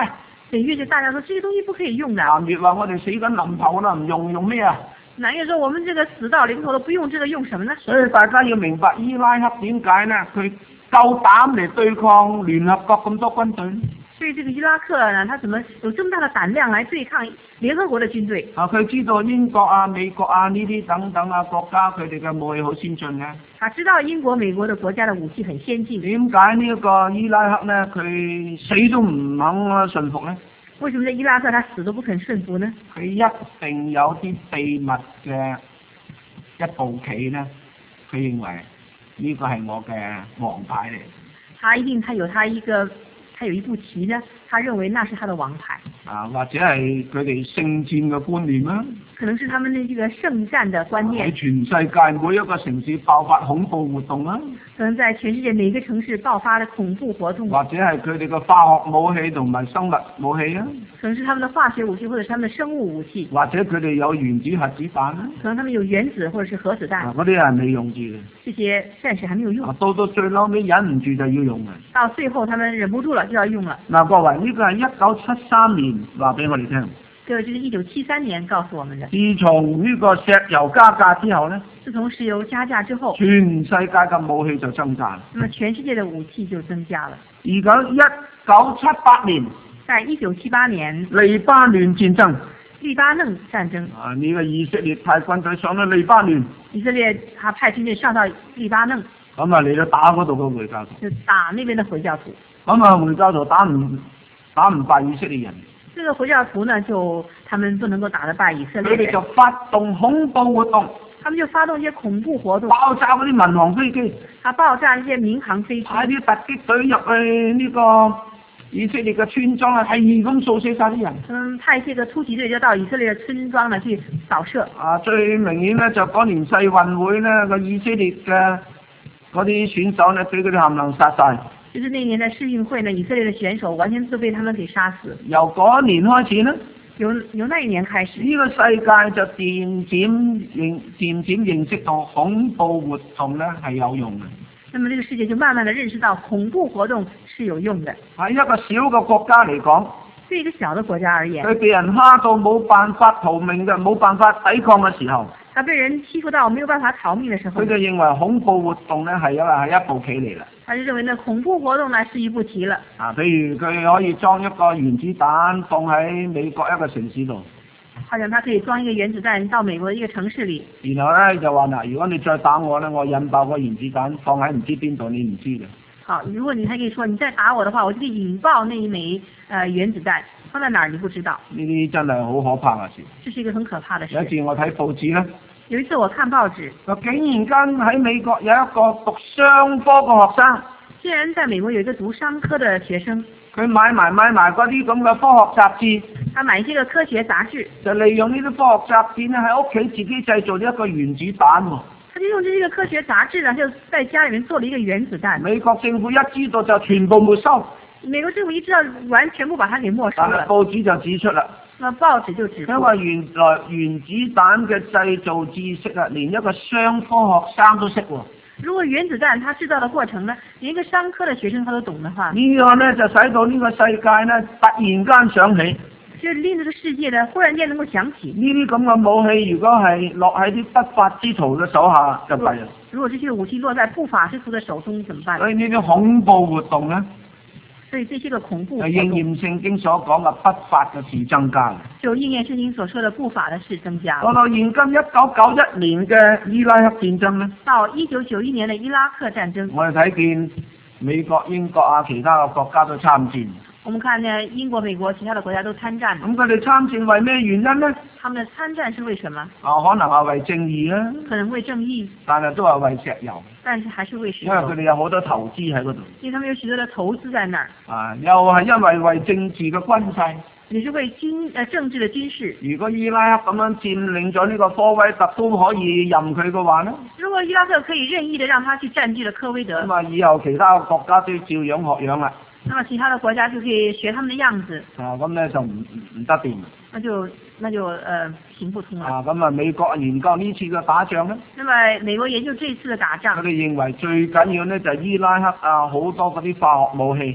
北越就大家说這些東西不可以用的。 南越話我哋死緊臨頭啦，唔用咩啊？ 南越說我們這個死到臨頭了，不用這個用什麼呢？ 所以大家要明白伊拉克點解呢？佢夠膽嚟對抗聯合國咁多軍隊。 所以這個伊拉克呢，他怎麼有這麼大的膽量來對抗聯合國的軍隊？ 啊，佢知道英國啊、美國啊呢啲等等啊國家佢哋嘅武器好先進嘅。 他知道英國、美國的國家的武器很先進。 點解呢個伊拉克呢？佢死都唔肯順服呢？ 為什麼在伊拉克他死都不肯順服呢？ 佢一定有啲秘密嘅一步棋呢，佢認為呢個係我嘅王牌嚟。 他有一步棋呢，他認為那是他的王牌。 啊，或者係佢哋聖戰嘅觀念啦。 可能是他們的這個聖戰的觀念。 喺全世界每一個城市爆發恐怖活動啦。 可能在全世界每個城市爆發的恐怖活動。 或者係佢哋嘅化學武器同埋生物武器啊。 可能是他們的化學武器或者是他們的生物武器。 或者佢哋有原子核子彈啦。 可能他們有原子或者是核子彈。 嗰啲人未用住嘅。 這些暫時還沒有用。 到最後尾忍唔住就要用嘅。 到最後他們忍不住了就要用了。 嗱，各位呢個係1973年話俾我哋聽。 這就是1973年告訴我們的。 自從呢個石油加價之後呢， 自從石油加價之後， 全世界嘅武器就增加。 那麼全世界的武器就增加了。 而家1978年， 在1978年， 黎巴嫩戰爭。 黎巴嫩戰爭。 啊，呢個以色列派軍隊上到黎巴嫩。 以色列他派軍隊上到黎巴嫩。 咁啊嚟到打嗰度嘅回教徒。 就打那邊的回教徒。 咁啊回教徒打唔敗以色列人。 這個回教徒呢，他們不能夠打得敗以色列人。 佢哋就發動恐怖活動。 他們就發動一些恐怖活動。 爆炸嗰啲民航飛機。 爆炸一些民航飛機。 派啲突擊隊入去呢個以色列嘅村莊啊，係咁掃射晒啲人。 派一些個突擊隊就到以色列嘅村莊呢去掃射。 啊，最明顯呢，就嗰年世運會呢個以色列嘅嗰啲選手呢，俾佢哋冚唪唥殺晒。 就是那年的世運會呢，以色列的選手完全都被他們給殺死。 由嗰年開始呢， 由那一年開始， 呢個世界就漸漸認識到恐怖活動呢係有用嘅。 那麼這個世界就慢慢地認識到恐怖活動是有用的。 喺一個小嘅國家嚟講， 對一個小的國家而言， 佢被人蝦到冇辦法逃命嘅，冇辦法抵抗嘅時候， 他被人欺負到沒有辦法逃命的時候， 佢就認為恐怖活動呢係一步棋嚟啦。 他就認為呢恐怖活動呢是一步棋了。啊， 譬如佢可以裝一個原子彈放喺美國一個城市度。 好像他可以裝一個原子彈到美國一個城市裏。 然後呢就話嗱，如果你再打我呢，我引爆個原子彈放喺唔知邊度，你唔知嘅。好， 如果你還可以說你再打我的話，我就可以引爆那一枚原子彈，放在哪兒你不知道。 呢啲真係好可怕嘅事。 這是一個很可怕的事。 有一次我睇報紙呢， 有一次我看報紙， 竟然間喺美國有一個讀商科嘅學生。 竟然在美國有一個讀商科的學生， 佢買埋嗰啲咁嘅科學雜誌， 他買一些個科學雜誌， 就利用呢啲科學雜誌呢喺屋企自己製造咗一個原子彈喎。 他就用這個科學雜誌呢，就在家裡面做了一個原子彈。 美國政府一知道就全部沒收。 美國政府一知道全部把它給沒收了。 報紙就指出啦。 那報紙就指出。 因為原來原子彈嘅製造知識啊，連一個商科學生都識喎。 如果原子彈它製造的過程呢，連一個商科的學生他都懂的話， 呢個呢就使到呢個世界呢突然間想起， 就令這個世界呢忽然間能夠想起呢啲咁嘅武器，如果係落喺啲不法之徒嘅手下就弊啦。 如果這些武器落在不法之徒的手中怎麼辦？ 所以呢啲恐怖活動呢， 所以這些個恐怖活動就應驗聖經所講嘅不法嘅事增加。 就應驗聖經所說的不法的事增加。 到現今1991年嘅伊拉克戰爭呢， 到1991年的伊拉克戰爭， 我哋睇見美國、英國啊，其他嘅國家都參戰。 我們看呢，英國、美國其他的國家都參戰。 咁佢哋參戰為咩原因呢？ 他們的參戰是為什麼？ 可能係為正義啦。 可能為正義。 但係都係為石油。 但是還是為石油。 因為佢哋有好多投資喺嗰度。 因為他們有許多的投資在那兒。 又係因為政治嘅軍勢。 也是為政治的軍事。 如果伊拉克咁樣佔領咗呢個科威特都可以任佢嘅話呢？ 如果伊拉克可以任意的讓他去佔據了科威特， 咁以後其他國家都要照樣學樣啦。 那麼其他的國家就可以學他們的樣子。 咁呢就唔得掂。 那就行不通了。 咁美國研究呢次嘅打仗呢？ 那麼美國研究這次的打仗， 佢哋認為最緊要呢就係伊拉克好多嗰啲化學武器。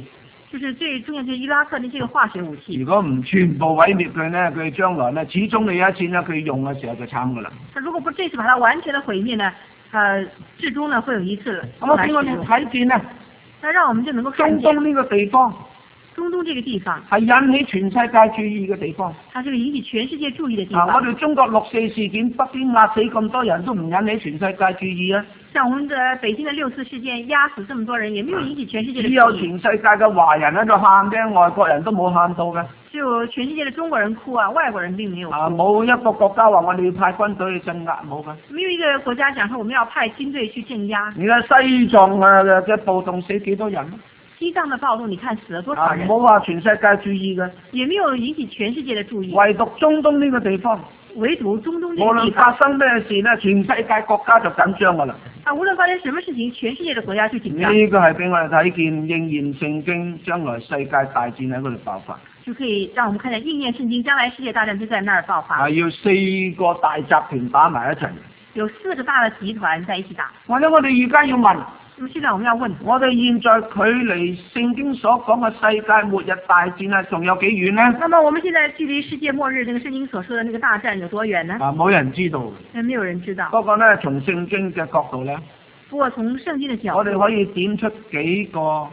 就是最重要就是伊拉克的這個化學武器。 如果唔全部毀滅佢呢，佢將來呢，始終你有一次呢，佢用嘅時候就慘噶啦。 如果不這次把它完全的毀滅呢，至終呢會有一次。 咁啊，俾我哋睇見呢， 那讓我們就能夠中看見東呢個地方中東這個地方係引起全世界注意嘅地方。 它是個引起全世界注意的地方。 我哋中國6·4事件，北京壓死咁多人都唔引起全世界注意啊！ 像我們的北京的6·4事件壓死這麼多人，也沒有引起全世界的注意。 只有全世界嘅華人喺度喊啫，外國人都冇喊到嘅。 只有全世界的中國人哭啊，外國人並沒有哭。 冇一個國家話我哋要派軍隊去鎮壓，冇嘅。 沒有一個國家講說我們要派軍隊去鎮壓。 而家西藏嘅暴動死幾多人？ 西藏的暴動，你看死了多少人？ 冇話全世界注意嘅， 也沒有引起全世界的注意。 唯獨中東呢個地方， 唯獨中東呢個地方， 無論發生咩事呢，全世界國家就緊張噶啦。 無論發生什麼事情，全世界的國家就緊張。 呢個係俾我哋睇見應驗聖經將來世界大戰喺嗰度爆發。 就可以讓我們看見應驗聖經將來世界大戰就在那兒爆發。 要4個大集團打埋一齊。 有4個大的集團在一起打。 或者我哋而家要問。 那麼現在我們要問， 我哋現在距離聖經所講嘅世界末日大戰啊，仲有幾遠呢？ 那麼我們現在距離世界末日那個聖經所說的那個大戰有多遠呢？ 冇人知道。 沒有人知道。 不過呢，從聖經嘅角度呢， 不過從聖經的角度， 我哋可以點出幾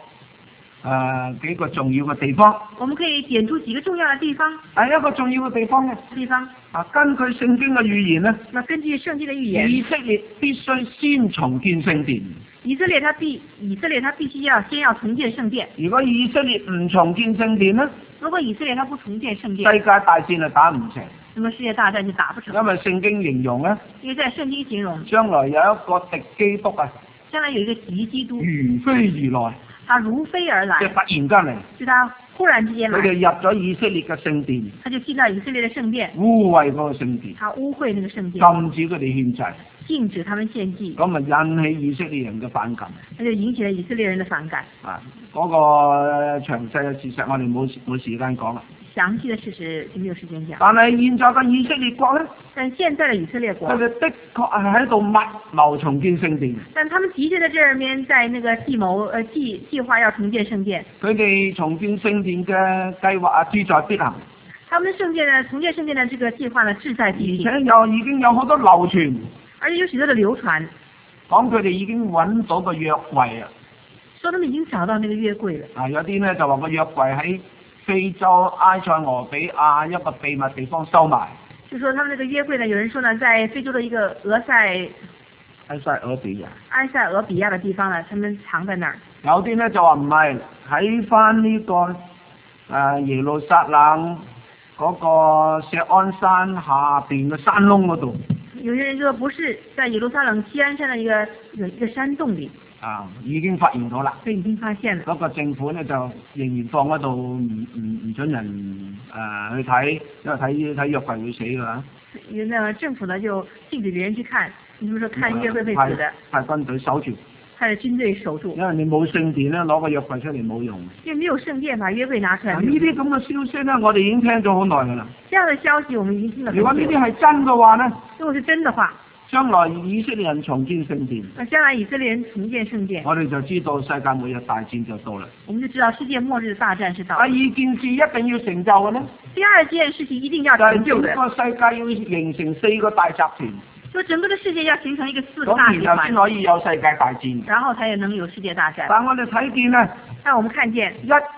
個重要嘅地方。 我們可以點出幾個重要的地方。 一個重要嘅地方呢？根據聖經嘅預言呢， 根據聖經的預言， 以色列必須先重建聖殿。 以色列他必須先要重建聖殿。 如果以色列唔重建聖殿呢？ 如果以色列他不重建聖殿， 世界大戰就打唔成。 那麼世界大戰就打不成。 因為聖經形容呢， 因為在聖經形容， 將來有一個敵基督啊， 將來有一個敵基督如飛而來。 他如飛而來， 即係突然間嚟， 就他忽然之間來， 佢哋入咗以色列嘅聖殿， 他就進到以色列的聖殿， 污穢嗰個聖殿， 他污穢那個聖殿， 禁止佢哋獻祭， 禁止他們獻祭， 咁咪引起以色列人嘅反感， 那就引起了以色列人的反感。 嗰個詳細嘅事實我哋冇時間講啦。 詳細的事實就沒有時間講。 但係現在嘅以色列國呢？ 但現在的以色列國， 佢哋的確係喺度密謀重建聖殿。 但他們的確在這邊在那個計劃要重建聖殿。 佢哋重建聖殿嘅計劃志在必行。 他們重建聖殿的這個計劃呢，志在必行。 而且已經有好多流傳， 而且有許多的流傳， 講佢哋已經揾到個約櫃啊。 說他們已經找到那個約櫃了。 有啲呢就話個約櫃喺非洲埃塞俄比亞一個秘密地方收埋。 就說他們那個約櫃呢，有人說呢，在非洲的一個埃塞俄比亞的地方呢，他們藏在那兒。 有啲呢就話唔係喺翻呢個耶路撒冷嗰個錫安山下邊嘅山窿嗰度。 有些人說不是，在耶路撒冷錫安山的一個山洞裏。 已經發現到啦。 已經發現了。 嗰個政府呢就仍然放喺度，唔准人去睇，因為睇約櫃會死㗎啦。 那政府呢就禁止別人去看，你們說看約櫃會死的。 派軍隊守住。 派軍隊守住。因為你冇聖殿呢，攞個約櫃出嚟冇用。 因為沒有聖殿，把約櫃拿出來。 呢啲咁嘅消息呢，我哋已經聽咗好耐㗎啦。 這樣的消息我們已經聽了。 如果呢啲係真嘅話呢？ 如果是真的話。 將來以色列人重建聖殿， 將來以色列人重建聖殿， 我哋就知道世界末日大戰就到啦。 我們就知道世界末日大戰是到。 第二件事一定要成就嘅呢？ 第二件事情一定要成就的。 整個世界要形成4個大集團。 就整個的世界要形成一個4個大集團， 先可以有世界大戰。 然後才能有世界大戰。 但我哋睇見呢， 但我們看見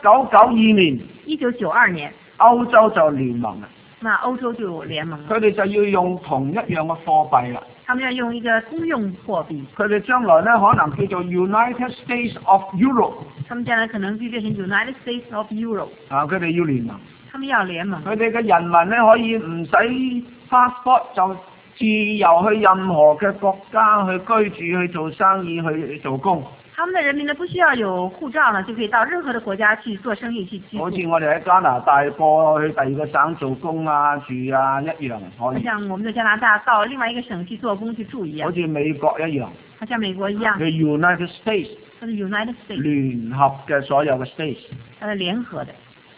1992年 ，1992年， 歐洲就聯盟啦。 那歐洲就有聯盟了。 佢哋就要用同一樣嘅貨幣啦。 他們要用一個通用貨幣。 佢哋將來呢可能叫做 United States of Europe。 他們將來可能就變成 United States of Europe。 佢哋要聯盟。 他們要聯盟。 佢哋嘅人民呢可以唔使 passport 就自由去任何嘅國家去居住、去做生意、去做工。 他們的人民呢不需要有護照呢，就可以到任何的國家去做生意去居住。 好似我哋喺加拿大過去第二個省做工啊、住啊一樣可以。 像我們在加拿大到另外一個省去做工去住一樣。 好似美國一樣。 好像美國一樣。 係 United States。 它是 United States。 聯合嘅所有嘅 states。 它是聯合的。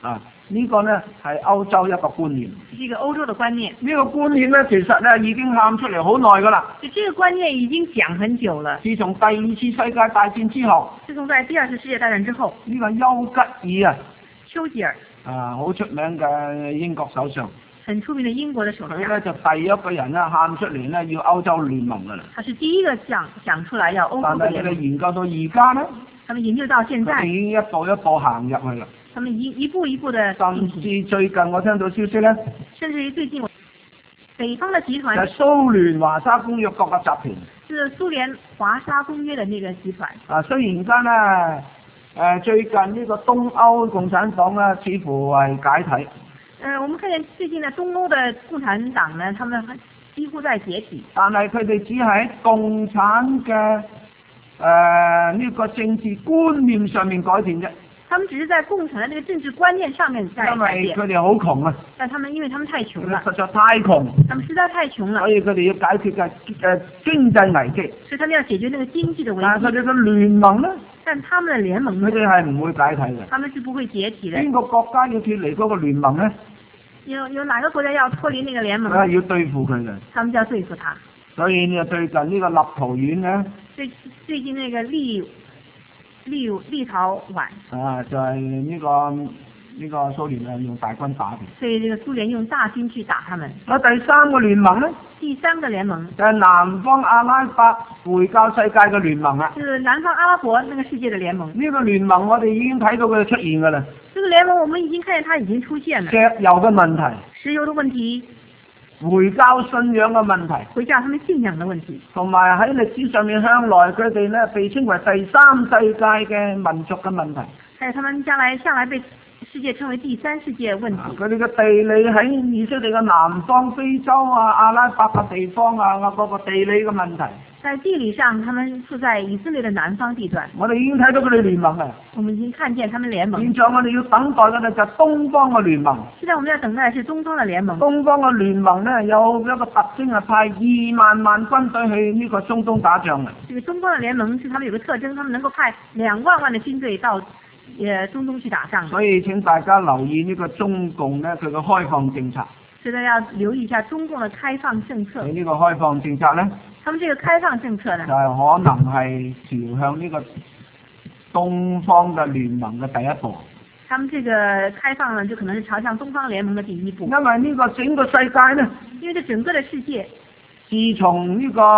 呢個呢係歐洲一個觀念。 這是一個歐洲的觀念。 呢個觀念呢，其實呢已經喊出嚟好耐㗎啦。 就這個觀念已經講很久了。 自從第二次世界大戰之後， 自從在第二次世界大戰之後， 呢個丘吉爾丘吉爾好出名嘅英國首相。 很出名的英國的首相。 佢呢就第一個人呢喊出嚟呢要歐洲聯盟㗎啦。 他是第一個講出來要歐洲聯盟。 但係佢哋研究到而家呢， 他們研究到現在， 已經一步一步行入去啦。 他們已經一步一步的。 甚至最近我聽到消息呢， 甚至於最近北方的集團就係蘇聯華沙公約各個集團。 是蘇聯華沙公約的那個集團。 雖然間呢，最近呢個東歐共產黨呢似乎係解體。 我們看見最近呢，東歐的共產黨呢，他們幾乎在解體。 但係佢哋只係喺共產嘅呢個政治觀念上面改變啫。 他們只是在共產的那個政治觀念上面在改變。 因為佢哋好窮啊。 但因為他們太窮了。 實在太窮。 他們實在太窮了。 所以佢哋要解決嘅經濟危機。 所以他們要解決那個經濟的危機。 但係佢哋嘅聯盟呢？ 但他們的聯盟， 佢哋係唔會解體嘅。 他們是不會解體的。 邊個國家要脫離嗰個聯盟呢？ 有哪個國家要脫離那個聯盟？ 要對付佢嘅。 他們就要對付他。 所以呢，最近呢個立陶宛呢？ 最近那個立陶宛。 就係呢個蘇聯用大軍打佢。 所以這個蘇聯用大軍去打他們。 第三個聯盟呢？ 第三個聯盟就係南方阿拉伯回教世界嘅聯盟啦。 就是南方阿拉伯那個世界的聯盟。 呢個聯盟我哋已經睇到佢出現㗎啦。 這個聯盟我們已經看見它已經出現了。 石油嘅問題。 石油的問題。 回教信仰嘅問題。 回教他們信仰的問題。 同埋喺歷史上面向來佢哋呢被稱為第三世界嘅民族嘅問題。 還有他們向來被世界稱為第三世界問題。 佢哋嘅地理喺以色列嘅南方、非洲阿拉伯嘅地方嗰個地理嘅問題。 在地理上，他們住在以色列的南方地段。 我哋已經睇到佢哋聯盟啦。 我們已經看見他們聯盟。 現在我哋要等待嘅呢就係東方嘅聯盟。 現在我們要等待的是東方嘅聯盟。 東方嘅聯盟呢有一個特徵係派2萬萬軍隊去呢個中東打仗嘅。 這個東方嘅聯盟是他們有個特徵，他們能夠派2萬萬的軍隊到中東去打仗。 所以請大家留意呢個中共呢佢嘅開放政策。 所以大家要留意一下中共的開放政策。 呢個開放政策呢？ 他們這個開放政策呢？ 就係可能係朝向呢個東方嘅聯盟嘅第一步。 他們這個開放呢，就可能是朝向東方聯盟的第一步。 因為呢個整個世界呢？ 因為這整個的世界， 自從呢個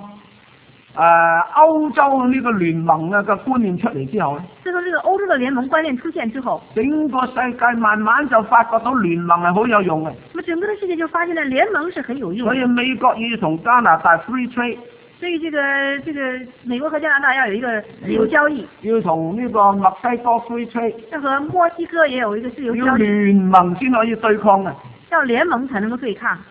歐洲呢個聯盟嘅觀念出嚟之後呢？ 自從這個歐洲的聯盟觀念出現之後， 整個世界慢慢就發覺到聯盟係好有用嘅。 那麼整個的世界就發現了聯盟是很有用的。 所以美國要同加拿大 free trade。 所以這個美國和加拿大要有一個自由交易。 要同呢個墨西哥 free trade。 要和墨西哥也有一個自由交易。 要聯盟先可以對抗嘅。 要聯盟才能夠對抗。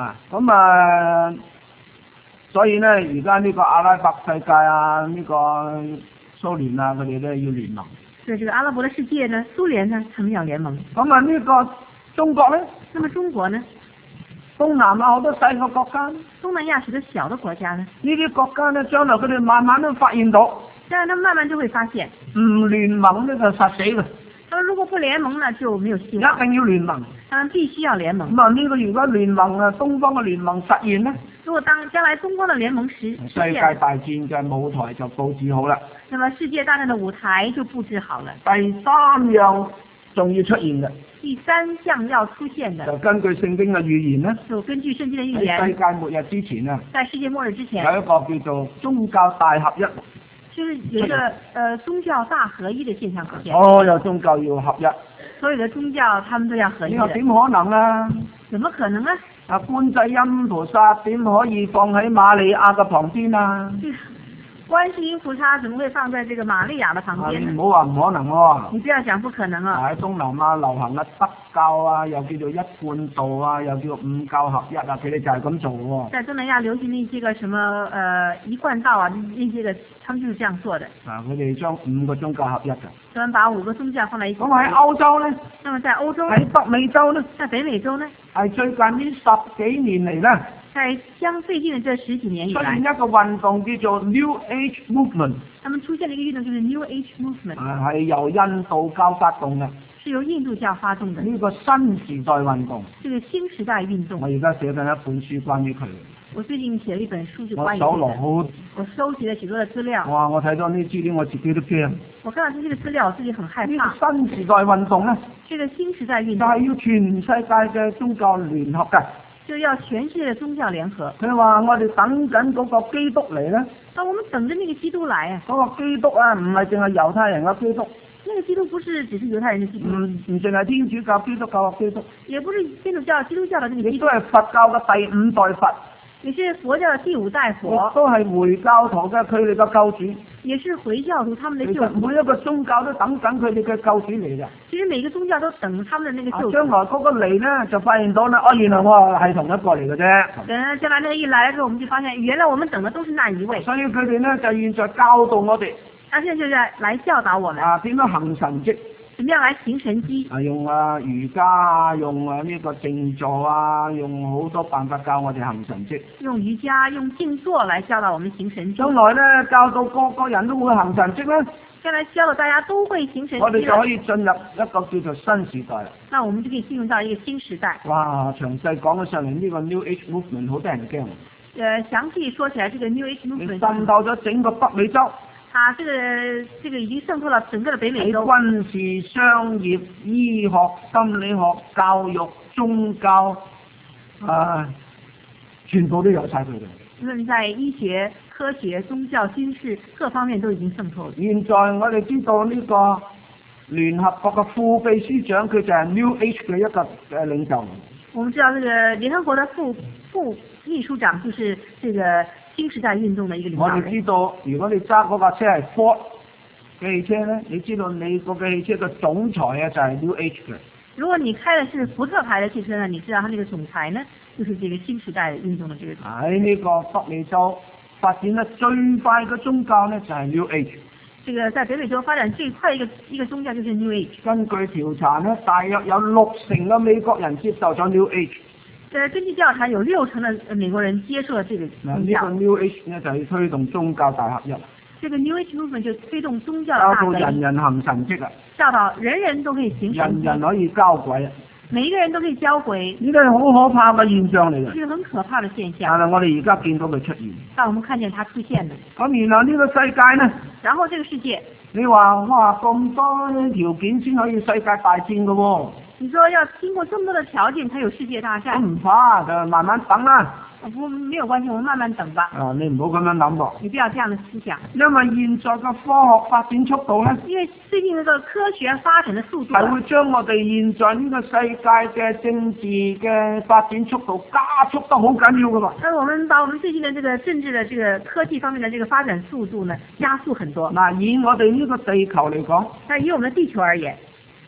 所以呢，而家呢個阿拉伯世界呢個蘇聯佢哋都要聯盟。 所以這個阿拉伯的世界呢，蘇聯呢，他們要聯盟。 呢個中國呢？ 那麼中國呢？ 東南亞好多細個國家。 東南亞許多小的國家呢？ 呢啲國家呢，將來佢哋慢慢都發現到。 將來他們慢慢就會發現。 唔聯盟呢就實死嘅。 他們如果不聯盟呢，就沒有希望。 一定要聯盟。 他們必須要聯盟。 呢個如果聯盟東方嘅聯盟實現呢？ 如果將來東方的聯盟實現， 世界大戰嘅舞台就佈置好啦。 那麼世界大戰的舞台就佈置好了。 第三樣仲要出現嘅。 第三項要出現的。 就根據聖經嘅預言呢？ 就根據聖經的預言。 喺世界末日之前啊。 在世界末日之前。 有一個叫做宗教大合一。 就是有一個宗教大合一的現象出現。 所有宗教要合一。 所有的宗教，他們都要合一。 呢個點可能啊？ 怎麼可能啊？ 觀世音菩薩點可以放喺瑪利亞嘅旁邊啊？ 觀世音菩薩怎麼會放在這個瑪利亞的旁邊呢？ 唔好話唔可能喎。 你不要講不可能啊！ 喺東南亞流行嘅德教又叫做一貫道又叫五教合一佢哋就係咁做喎。 在東南亞流行的這個什麼一貫道那些的，他們就是這樣做的。 佢哋將5個宗教合一嘅。 他們把5個宗教放在一起。 咁喺歐洲呢？ 那麼在歐洲？ 喺北美洲呢？ 在北美洲呢？ 係最近呢10幾年嚟呢？ 在最近的這10幾年以來， 出現一個運動叫做 New Age Movement。 他們出現了一個運動，就是 New Age Movement。 係由印度教發動嘅。 是由印度教發動的。 呢個新時代運動， 這個新時代運動。 我而家寫緊一本書關於佢。 我最近寫了一本書，就關於我搜羅好， 我收集了許多的資料。 哇！我睇到呢資料，我自己都驚。 我看到這些資料，我自己很害怕。 呢個新時代運動咧， 這個新時代運動就係要全世界嘅宗教聯合嘅。 就要全世界的宗教聯合。 佢話我哋等緊嗰個基督嚟咧。 我們等着那個基督來啊！ 嗰個基督啊，唔係淨係猶太人嘅基督。 那個基督不是只是猶太人嘅基督。 唔淨係天主教、基督教嘅基督。 也不是天主教、基督教嘅那個基督。 亦都係佛教嘅第五代佛。 也是佛教的第五代佛。 亦都係回教徒嘅佢哋嘅救主。 也是回教徒他們的救主。 每一個宗教都等緊佢哋嘅救主嚟嘅。 其實每個宗教都等他們的那個救主。 將來嗰個嚟咧，就發現到咧，原來我係同一個嚟嘅啫。 將來那個一來之後，我們就發現原來我們等的都是那一位。 所以佢哋咧就現在教導我哋。 現在就是來教導我們。 點樣行神蹟？ 點樣來行神蹟？ 用瑜伽啊，用呢個靜坐啊，用好多辦法教我哋行神蹟。 用瑜伽、用靜坐來教導我們行神蹟。 將來咧教導個個人都會行神蹟咧。 將來教導大家都會行神蹟。 我哋就可以進入一個叫做新時代。 那我們就可以進入到一個新時代。 哇！詳細講咗上嚟呢個 New Age Movement 好多人驚。 詳細說起來，這個 New Age Movement 滲透咗整個北美洲。 這個已經滲透了整個的北美洲。 軍事、商業、醫學、心理學、教育、宗教，全部都有晒佢哋。 無論在醫學、科學、宗教、軍事各方面都已經滲透了。 現在我哋知道呢個聯合國嘅副秘書長，佢就係 New Age 嘅一個領袖。 我們知道這個聯合國的副秘書長就是這個新時代運動的一個領導人。 我哋知道，如果你揸嗰架車係 Ford 嘅汽車咧，你知道你嗰個汽車嘅總裁啊就係 New Age 嘅。 如果你開的是福特牌的汽車呢，你知道他那個總裁呢，就是這個新時代運動的這個。 喺呢個北美洲發展得最快嘅宗教呢，就係 New Age。 這個在北美洲發展最快一個宗教就是 New Age。 根據調查呢，大約有60%嘅美國人接受咗 New Age。 根據調查，有60%的美國人接受了這個宗教。 呢個 New Age 呢，就係推動宗教大合一。 這個 New Age movement 就推動宗教大合一。 教導人人行神蹟啊！ 教導人人都可以行神蹟。 人人可以交鬼啊！ 每一個人都可以交鬼。 呢個係好可怕嘅現象嚟嘅。 是很可怕的現象。 但係我哋而家見到佢出現。 但我們看見它出現的。 咁然後呢個世界呢？ 然後這個世界。 你話哇咁多條件先可以世界大戰嘅喎？ 你說要經過這麼多的條件才有世界大戰？ 唔怕，就慢慢等啦。 沒有關係，我們慢慢等吧。 你唔好咁樣諗噃。 你不要這樣的思想。 因為現在嘅科學發展速度呢， 因為最近那個科學發展的速度係會將我哋現在呢個世界嘅政治嘅發展速度加速得好緊要噶嘛。 我們把我們最近的這個政治的這個科技方面的這個發展速度呢，加速很多。 嗱，以我哋呢個地球嚟講， 但以我們的地球而言，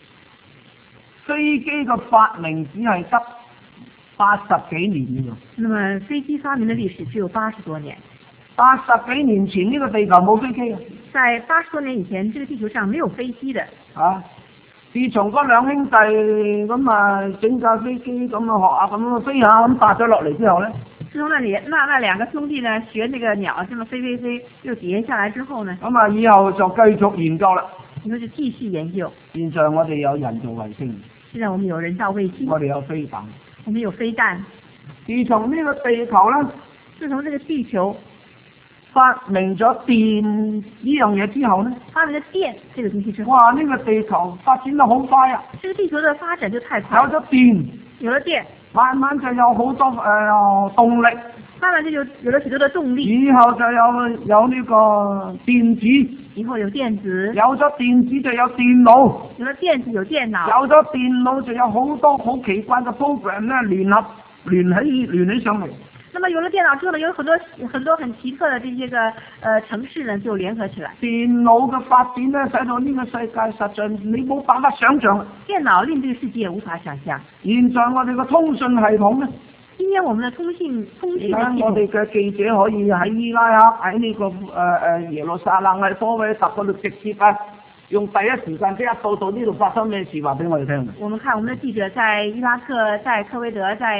飛機嘅發明只係得80幾年嘅。 那麼飛機發明的歷史只有80多年。 80幾年前呢個地球冇飛機啊！ 在80多年以前，這個地球上沒有飛機的。 自從嗰兩兄弟咁啊整架飛機咁啊學下咁飛下咁跌咗落嚟之後咧， 自從那兩個兄弟呢學那個鳥這麼飛又跌下來之後呢， 咁啊以後就繼續研究啦。 以後就繼續研究。 現在我哋有人造衛星。 現在我們有人造衛星。 我哋有飛彈。 我們有飛彈。 自從呢個地球咧， 自從這個地球發明咗電呢樣嘢之後呢， 發明咗電這個東西之後， 哇！呢個地球發展得好快啊！ 這個地球的發展就太快。 有咗電， 有了電， 慢慢就有好多動力。 慢慢就有了許多的動力。 以後就有呢個電子。 以後有電子。 有咗電子就有電腦。 有了電子有電腦。 有咗電腦就有好多好奇怪嘅 program 咧聯起上嚟。 那麼有了電腦之後呢，有很多很奇特的這些個程式呢就聯合起來。 電腦嘅發展呢，使到呢個世界實在你冇辦法想象。 電腦令這個世界無法想象。 現在我哋嘅通訊系統呢？ 今天我們的通訊的系統。 我哋嘅記者可以喺伊拉克、喺呢個耶路撒冷、喺科威特嗰度直接用第一時間即刻報道呢度發生咩事話俾我哋聽。 我們看我們的記者在伊拉克、在科威特、在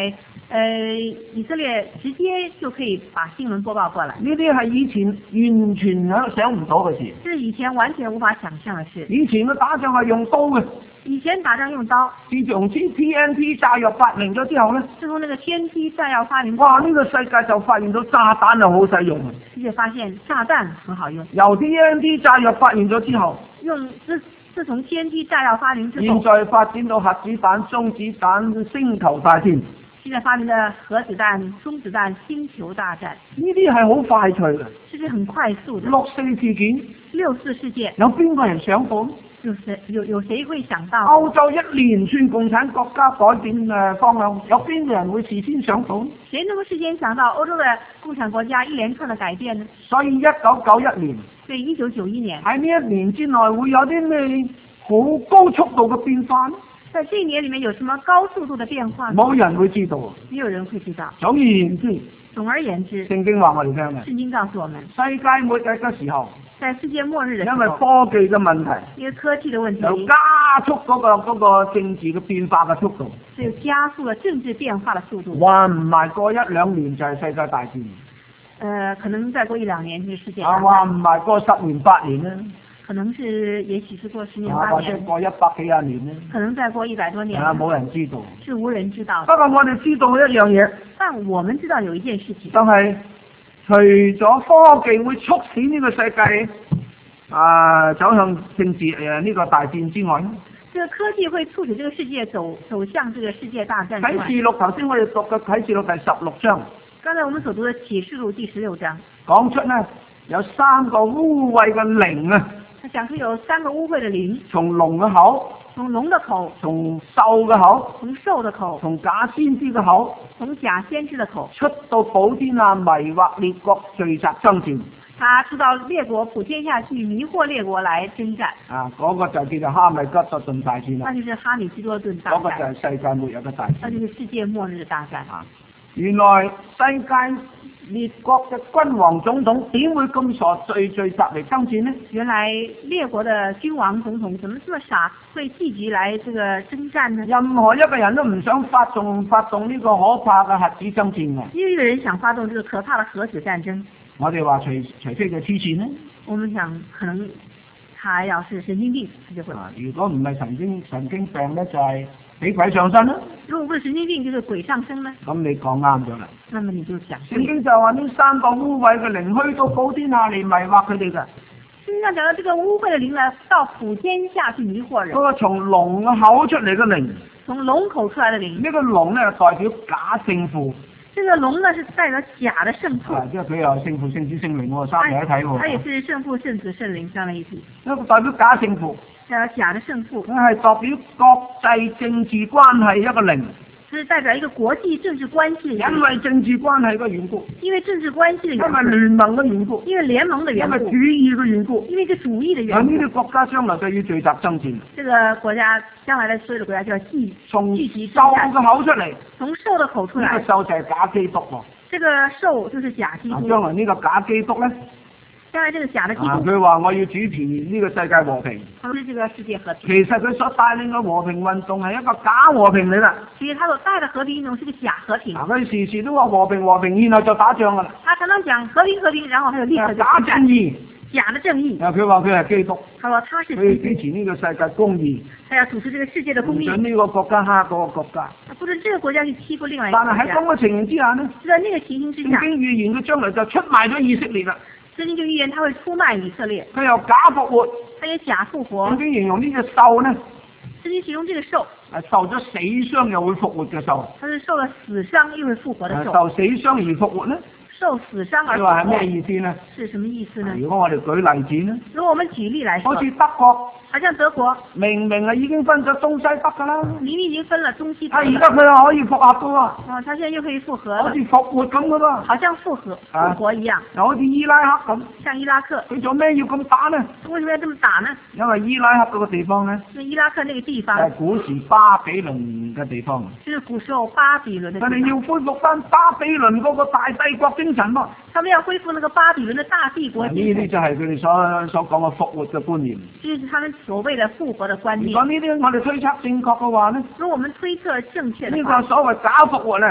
以色列直接就可以把新聞播報過來。 呢啲係以前完全想唔到嘅事。 這是以前完全無法想象嘅事。 以前嘅打仗係用刀嘅。 以前打仗用刀。 自從 TNT 炸藥發明咗之後呢， 自從那個 TNT 炸藥發明之後， 哇！呢個世界就發現到炸彈係好使用。 世界發現炸彈很好用。 由 TNT 炸藥發現咗之後， 自從 TNT 炸藥發明之後， 現在發展到核子彈、中子彈、星球大戰。 現在發明的核子彈、中子彈、星球大戰， 呢啲係好快脆嘅， 這是很快速的。 六四事件， 有邊個人想到？ 有誰會想到？ 歐洲一連串共產國家改變方向，有邊個人會事先想到？ 誰能夠事先想到歐洲的共產國家一連串的改變呢？ 所以1991年， 對1991年喺呢一年之內會有啲咩好高速度嘅變化呢？ 在這一年裏面有什麼高速度的變化？ 冇人會知道。 沒有人會知道。總而言之， 聖經話我哋聽嘅。 聖經告訴我們， 世界末日嘅時候， 在世界末日的時候， 因為科技嘅問題， 因為科技的問題， 就加速嗰個政治嘅變化嘅速度， 就加速了政治變化的速度。 話唔埋過1、2年就係世界大戰。 可能再過1、2年就是世界大戰。 話唔埋過10年8年呢？ 可能是，也許是過10年8年， 或者過100幾廿年呢？ 可能再過100多年。 冇人知道。 是無人知道。 不過我哋知道一樣嘢。 但我們知道有一件事情。 就係除咗科技會促使呢個世界走向政治呢個大戰之外， 這個科技會促使這個世界走向這個世界大戰之外。 啟示錄頭先我哋讀嘅啟示錄第16章。 剛才我們所讀的啟示錄第16章。 講出呢有3個污穢嘅靈啊。 他講出有3個污穢的靈。 從龍嘅口。 從龍的口。 從獸嘅口。 從獸的口。 從假先知嘅口。 從假先知的口。 出到普天下迷惑列國聚集爭戰。 他出到列國普天下去迷惑列國來征戰。 嗰個就叫做哈米吉多頓大戰啦。 那就是哈米基多頓大戰。 嗰個就係世界末日嘅大戰。 那就是世界末日嘅大戰。 原來世界列國嘅君王總統點會咁傻聚集嚟爭戰呢？ 原來列國的君王總統怎麼這麼傻，會聚集來這個征戰呢？ 任何一個人都唔想發動呢個可怕嘅核子爭戰嘅。 沒有一個人想發動這個可怕的核子戰爭。 我哋話除非佢黐線呢？ 我們想可能他要是神經病，他就會。 如果唔係神經病咧，就係俾鬼上身啦。 如果不是神經病，就是鬼上身呢？ 咁你講啱咗啦。 那麼你就想。 聖經就話呢3個污穢嘅靈去到普天下嚟迷惑佢哋嘅。 聖經上講到這個污穢嘅靈呢，到普天下去迷惑人。 嗰個從龍嘅口出嚟嘅靈。從龍口出來嘅靈。 呢個龍咧代表假聖父。 這個龍呢是代表假的聖父。 即係佢又聖父、聖子、聖靈喎，三位一體喎。 他也是聖父、聖子、聖靈三位一體。 一個代表假聖父。 假的聖父。 佢係代表國際政治關係一個靈。 是代表一個國際政治關係。 因為政治關係嘅緣故。 因為政治關係的緣故。 因為聯盟嘅緣故。 因為聯盟的緣故。 因為主義嘅緣故。 因為這主義的緣故。 呢啲國家將來就要聚集爭戰。 這個國家將來的所有的國家就要聚集爭戰。 從獸嘅口出嚟。 從獸的口出來。 呢個獸就係假基督喎。 這個獸就是假基督。 將來呢個假基督咧？ 將來這個假的基督。 佢話我要主持呢個世界和平。 他說這個世界和平。 其實佢所帶領嘅和平運動係一個假和平嚟啦。 其實他所帶的和平運動是個假和平。 佢時時都話和平，然後就打仗噶啦。 他常常講和平，然後還有立刻就假正義。 假的正義。 佢話佢係基督。 他說他是基督。 佢支持呢個世界公義。 他要主持這個世界的公義。 唔准呢個國家蝦嗰個國家。 不准這個國家去欺負另外一個國家。 但係喺咁嘅情形之下呢？ 在那個情形之下。 聖經預言佢將來就出賣咗以色列啦。 聖經就預言他會出賣以色列。 佢又假復活。 他也假復活。 聖經形容呢隻獸呢？ 聖經形容這個獸。 受咗死傷又會復活嘅獸。 他是受了死傷又會復活的獸。 受死傷而復活呢？ 受死傷而復活。 你話係咩意思呢？ 是什麼意思呢？ 如果我哋舉例子呢？ 如果我們舉例來說。 好似德國。 好像德國。 明明係已經分咗東西北噶啦。 明明已經分了東西北。 而家佢又可以復合噶喎。 他現在又可以復合。 好似復活咁噶喎。 好像復活一樣。 又好似伊拉克咁。 像伊拉克。 佢做咩要咁打呢？ 為什麼要這麼打呢？ 因為伊拉克嗰個地方呢。 因為伊拉克那個地方。 係古時巴比倫嘅地方。 就是古時候巴比倫的地方。 佢哋要恢復翻巴比倫嗰個大帝國精神喎。 他們要恢復那個巴比倫的大帝國精神。 呢啲就係佢哋所講嘅復活嘅觀念。 就是他們所謂的復活的觀念。 如果呢啲我哋推測正確嘅話呢？ 如果我們推測正確的話。 呢個所謂假復活呢？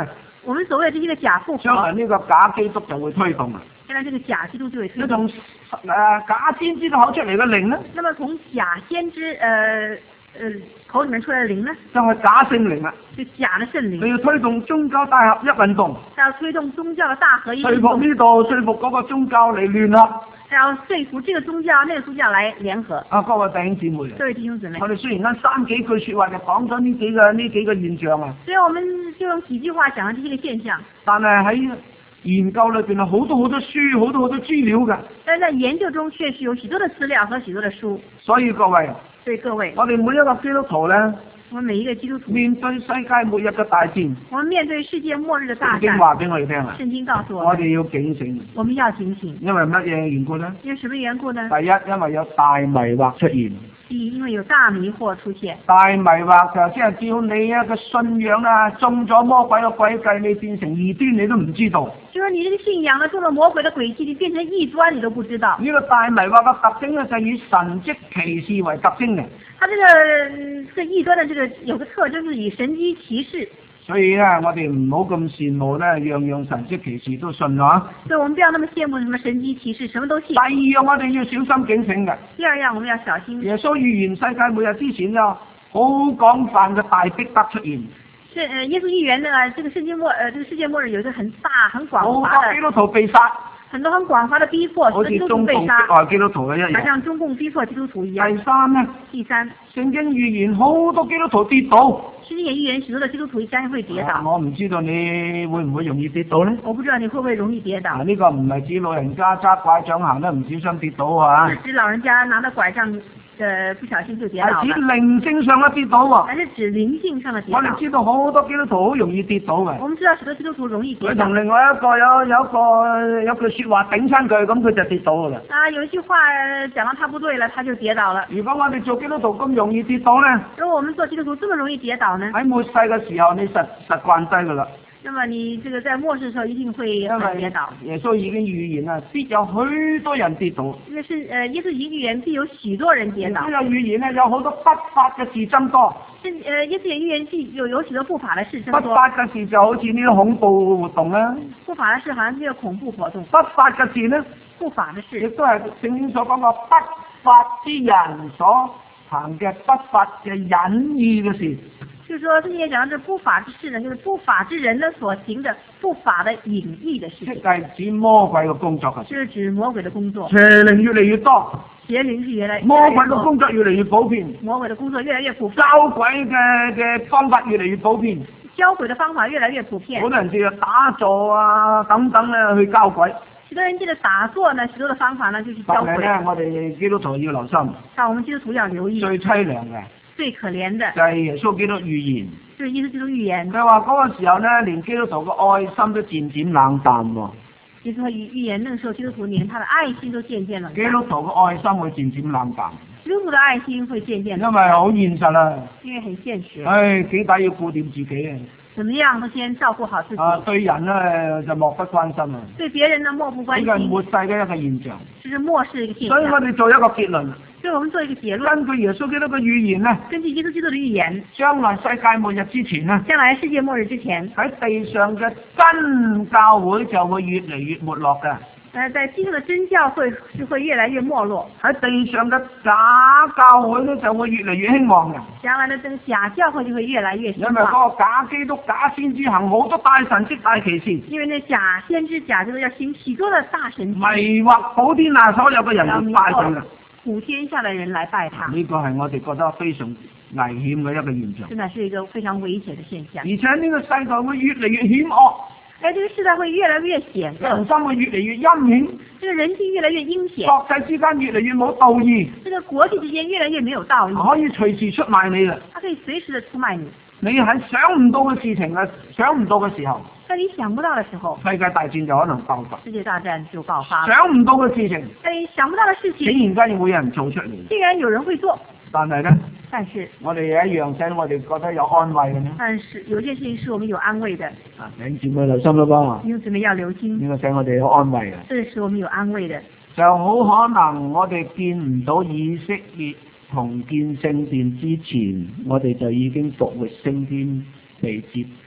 我們所謂的這個假復將來活， 呢個假基督就會推動啦。 將來這個假基督就會推一動。 種假先知口出嚟嘅靈咧， 那麼從假先知口裡面出來的靈呢， 就係假聖靈啦。 就假的聖你靈， 要推動宗教大合一運動， 要推動宗教的大合一說服運動， 呢度，說服嗰個宗教嚟聯合。 然後說服這個宗教、那個宗教來聯合。 各位弟兄姊妹， 各位弟兄姊妹， 我哋雖然啱三幾句説話就講咗呢幾個現象啊， 所以我們就用幾句話講了這些個現象。 但係喺研究裏邊係好多書，好多資料㗎。 但是在研究中確實有許多的資料和許多的書。 所以各位， 所以各位， 我哋每一個基督徒咧， 我們每一個基督徒面對世界末日嘅大戰， 我們面對世界末日的大戰， 聖經話俾我哋聽啊， 聖經告訴我們， 我哋要警醒。 我們要警醒。 因為乜嘢緣故呢？ 因為什麼緣故呢？ 第一，因為有大迷惑出現。 第一，因為有大迷惑出現。 大迷惑就即係叫你一個信仰啊，中咗魔鬼嘅詭計，你變成異端，你都唔知道。 就是你這個信仰呢，中了魔鬼的詭計，你變成異端，你都不知道。 呢個大迷惑嘅特徵咧，就以神蹟奇事為特徵嘅。 它這個異端的這個有個特徵是以神蹟奇事。 所以咧，我哋唔好咁羨慕咧，樣樣神蹟奇事都信啊。 所以我們不要那麼羨慕什麼神蹟奇事，什麼都信第。二樣我哋要小心警醒嘅。 第二樣我們要小心。 耶穌預言世界末日之前有好廣泛嘅大逼迫出現。 是耶穌預言呢，這個世界末日有一個很大很廣好泛多基督徒被殺， 很多很廣泛的逼迫， 好似基督徒中共被殺， 迫害基督徒嘅一好樣。 像中共逼迫基督徒一樣。 第三呢， 第三， 聖經預言好多基督徒跌倒。 聖經也預言許多的基督徒將會跌倒。 我唔知道你會唔會容易跌倒呢？ 我不知道你會不會容易跌倒。 呢個唔係指老人家揸拐杖行得唔小心跌倒啊， 是指老人家拿着拐杖，不小心就跌倒係指了。 靈性上嘅跌倒喎。 還是指靈性上的跌倒。 我哋知道好多基督徒好容易跌倒嘅。 我們知道許多基督徒容易跌倒。 佢同另外一個有句説話頂親佢，咁佢就跌倒㗎啦。 有一句話講到他不對了，他就跌倒了。 如果我哋做基督徒咁容易跌倒呢， 如果我們做基督徒這麼容易跌倒呢？ 喺末世嘅時候你實慣低㗎啦。 那麼你這個在末世的時候一定會跌倒。 耶穌已經預言啦，必有許多人跌倒。 因為是耶穌已經預言必有許多人跌倒。 呢個預言呢，有好多不法嘅事增多。 耶穌也預言必有許多不法的事增多。 不法嘅事就好似呢啲恐怖活動啦。 不法的事好像這個恐怖活動。 不法嘅事呢？ 不法的事。 亦都係聖經所講嘅不法之人所行嘅不法嘅隱意嘅事。 就是說，聖經講到這不法之事呢，就是不法之人呢所行的不法的隱逸的事情。 即係指魔鬼嘅工作嘅事。 就是指魔鬼的工作。 邪靈越嚟越多。 邪靈是越來越多。 魔鬼嘅工作越嚟越普遍。 魔鬼的工作越來越普遍。 交鬼嘅方法越嚟越普遍。 交鬼的方法越來越普遍。 好多人借打坐啊等等咧去交鬼。 許多人借着打坐呢，許多的方法呢就是交鬼。 但係咧，我哋基督徒要留心。 但我們基督徒要留意。 最淒涼嘅。 最可憐的就係耶穌基督預言， 就是耶穌基督預言。 佢話嗰個時候咧，連基督徒嘅愛心都漸漸冷淡喎。 耶穌預言，那個時候基督徒連他的愛心都漸漸冷淡。 基督徒嘅愛心會漸漸冷淡。 基督徒的愛心會漸漸。 因為好現實啦。 因為很現實。 唉，幾大要顧掂自己啊！ 怎麼樣都先照顧好自己。 對人咧就漠不關心啊。 對別人呢漠不關心。 呢個係末世嘅一個現象。 這是末世一個現象。 所以我哋做一個結論。 所以我們做一個結論。 根據耶穌基督嘅預言呢， 根據耶穌基督嘅預言， 將來世界末日之前呢， 將來世界末日之前， 喺地上嘅真教會就會越嚟越沒落嘅。 在地上的真教會是會越來越沒落。 喺地上嘅假教會呢，就會越嚟越興旺嘅。 將來的這個假教會就會越來越興旺。 因為嗰個假基督、假先知行好多大神蹟、大奇事。 因為那假先知、假基督要行許多的大神蹟。 迷惑普天下所有嘅人嚟拜佢嘅。 普天下的人來拜他。 呢個係我哋覺得非常危險嘅一個現象。 真的是一個非常危險的現象。 而且呢個世代會越嚟越險惡。 這個世代會越來越險惡。 人心會越嚟越陰險。 這個人性越來越陰險。 國際之間越嚟越冇道義。 這個國際之間越來越沒有道義。 可以隨時出賣你啦。 他可以隨時的出賣你。 你係想唔到嘅事情啊，想唔到嘅時候。 在你想不到的時候。 世界大戰就可能爆發。 世界大戰就爆發。 想唔到嘅事情。 在你想不到的事情。 竟然間會有人做出嚟。 竟然有人會做。 但係呢， 我哋有一樣使我哋覺得有安慰嘅呢。 但是有件事情是我們有安慰的。 弟兄姊妹留心啦噃。 弟兄姊妹要留心。 呢個使我哋有安慰嘅。 這使我們有安慰的。 就好可能我哋見唔到以色列重建聖殿之前，我哋就已經復活升天被接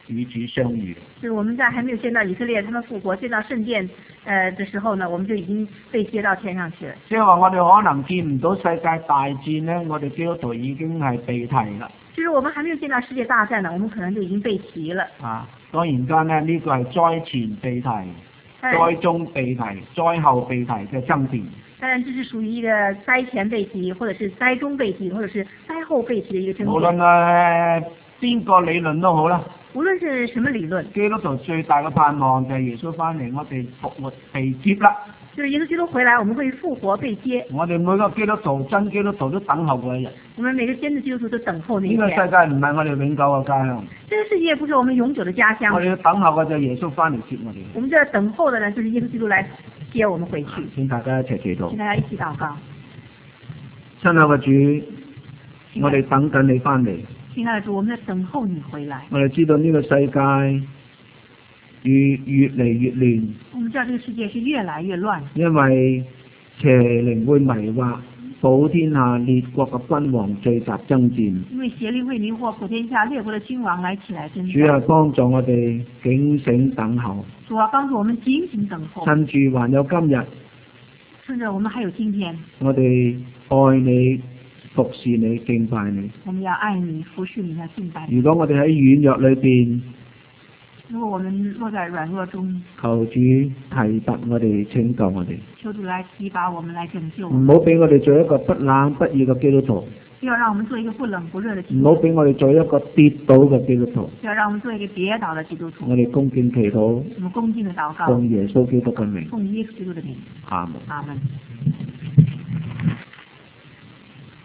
與主相遇。 就是我們在還沒有見到以色列他們復活、見到聖殿的時候呢，我們就已經被接到天上去了。 即係話我哋可能見唔到世界大戰呢，我哋基督徒已經係被提啦。 就是我們還沒有見到世界大戰呢，我們可能就已經被提了。 啊，當然間呢，呢個係災前被提、災中被提、災後被提嘅爭辯。 當然，這是屬於一個災前被提，或者是災中被提，或者是災後被提的一個爭辯。 無論係邊個理論都好啦。 無論是什麼理論， 基督徒最大嘅盼望就係耶穌翻嚟，我哋復活被接啦。 就是耶穌基督回來，我們會復活被接。 我哋每個基督徒、真基督徒都等候嗰一日。 我們每個真的基督徒都等候那一天。 呢個世界唔係我哋永久嘅家鄉。 這個世界不是我們永久的家鄉。 我哋要等候嘅就係耶穌翻嚟接我哋。 我們這等候的呢，就是耶穌基督來接我們回去。 請大家一齊祈禱。 請大家一起禱告。 親愛嘅主，我哋等緊你翻嚟。 親愛的主，我們在等候你回來。 我哋知道呢個世界越嚟越亂。 我們知道這個世界是越來越亂。因為邪靈會迷惑普天下列國嘅君王聚集爭戰。 因為邪靈會迷惑普天下列國嘅君王來起來爭戰。 主啊，幫助我哋警醒等候。 主啊，幫助我們警醒等候。 趁住還有今日。 趁着我們還有今天。 我哋愛你。服侍你，敬拜你。 我們要愛你，服侍你，要敬拜你。 如果我哋喺軟弱裏邊， 如果我們落在軟弱中， 求主提拔我哋，拯救我哋。 求主來提拔我們，來拯救我們。唔好俾我哋做一個不冷不熱嘅基督徒。 不要讓我們做一個不冷不熱的基督徒。 唔好俾我哋做一個跌倒嘅基督徒。 不要讓我們做一個跌倒的基督徒。 我哋恭敬祈禱。 我們恭敬的禱告。 奉耶穌基督嘅名。 奉耶穌基督的名。 阿門。 阿門。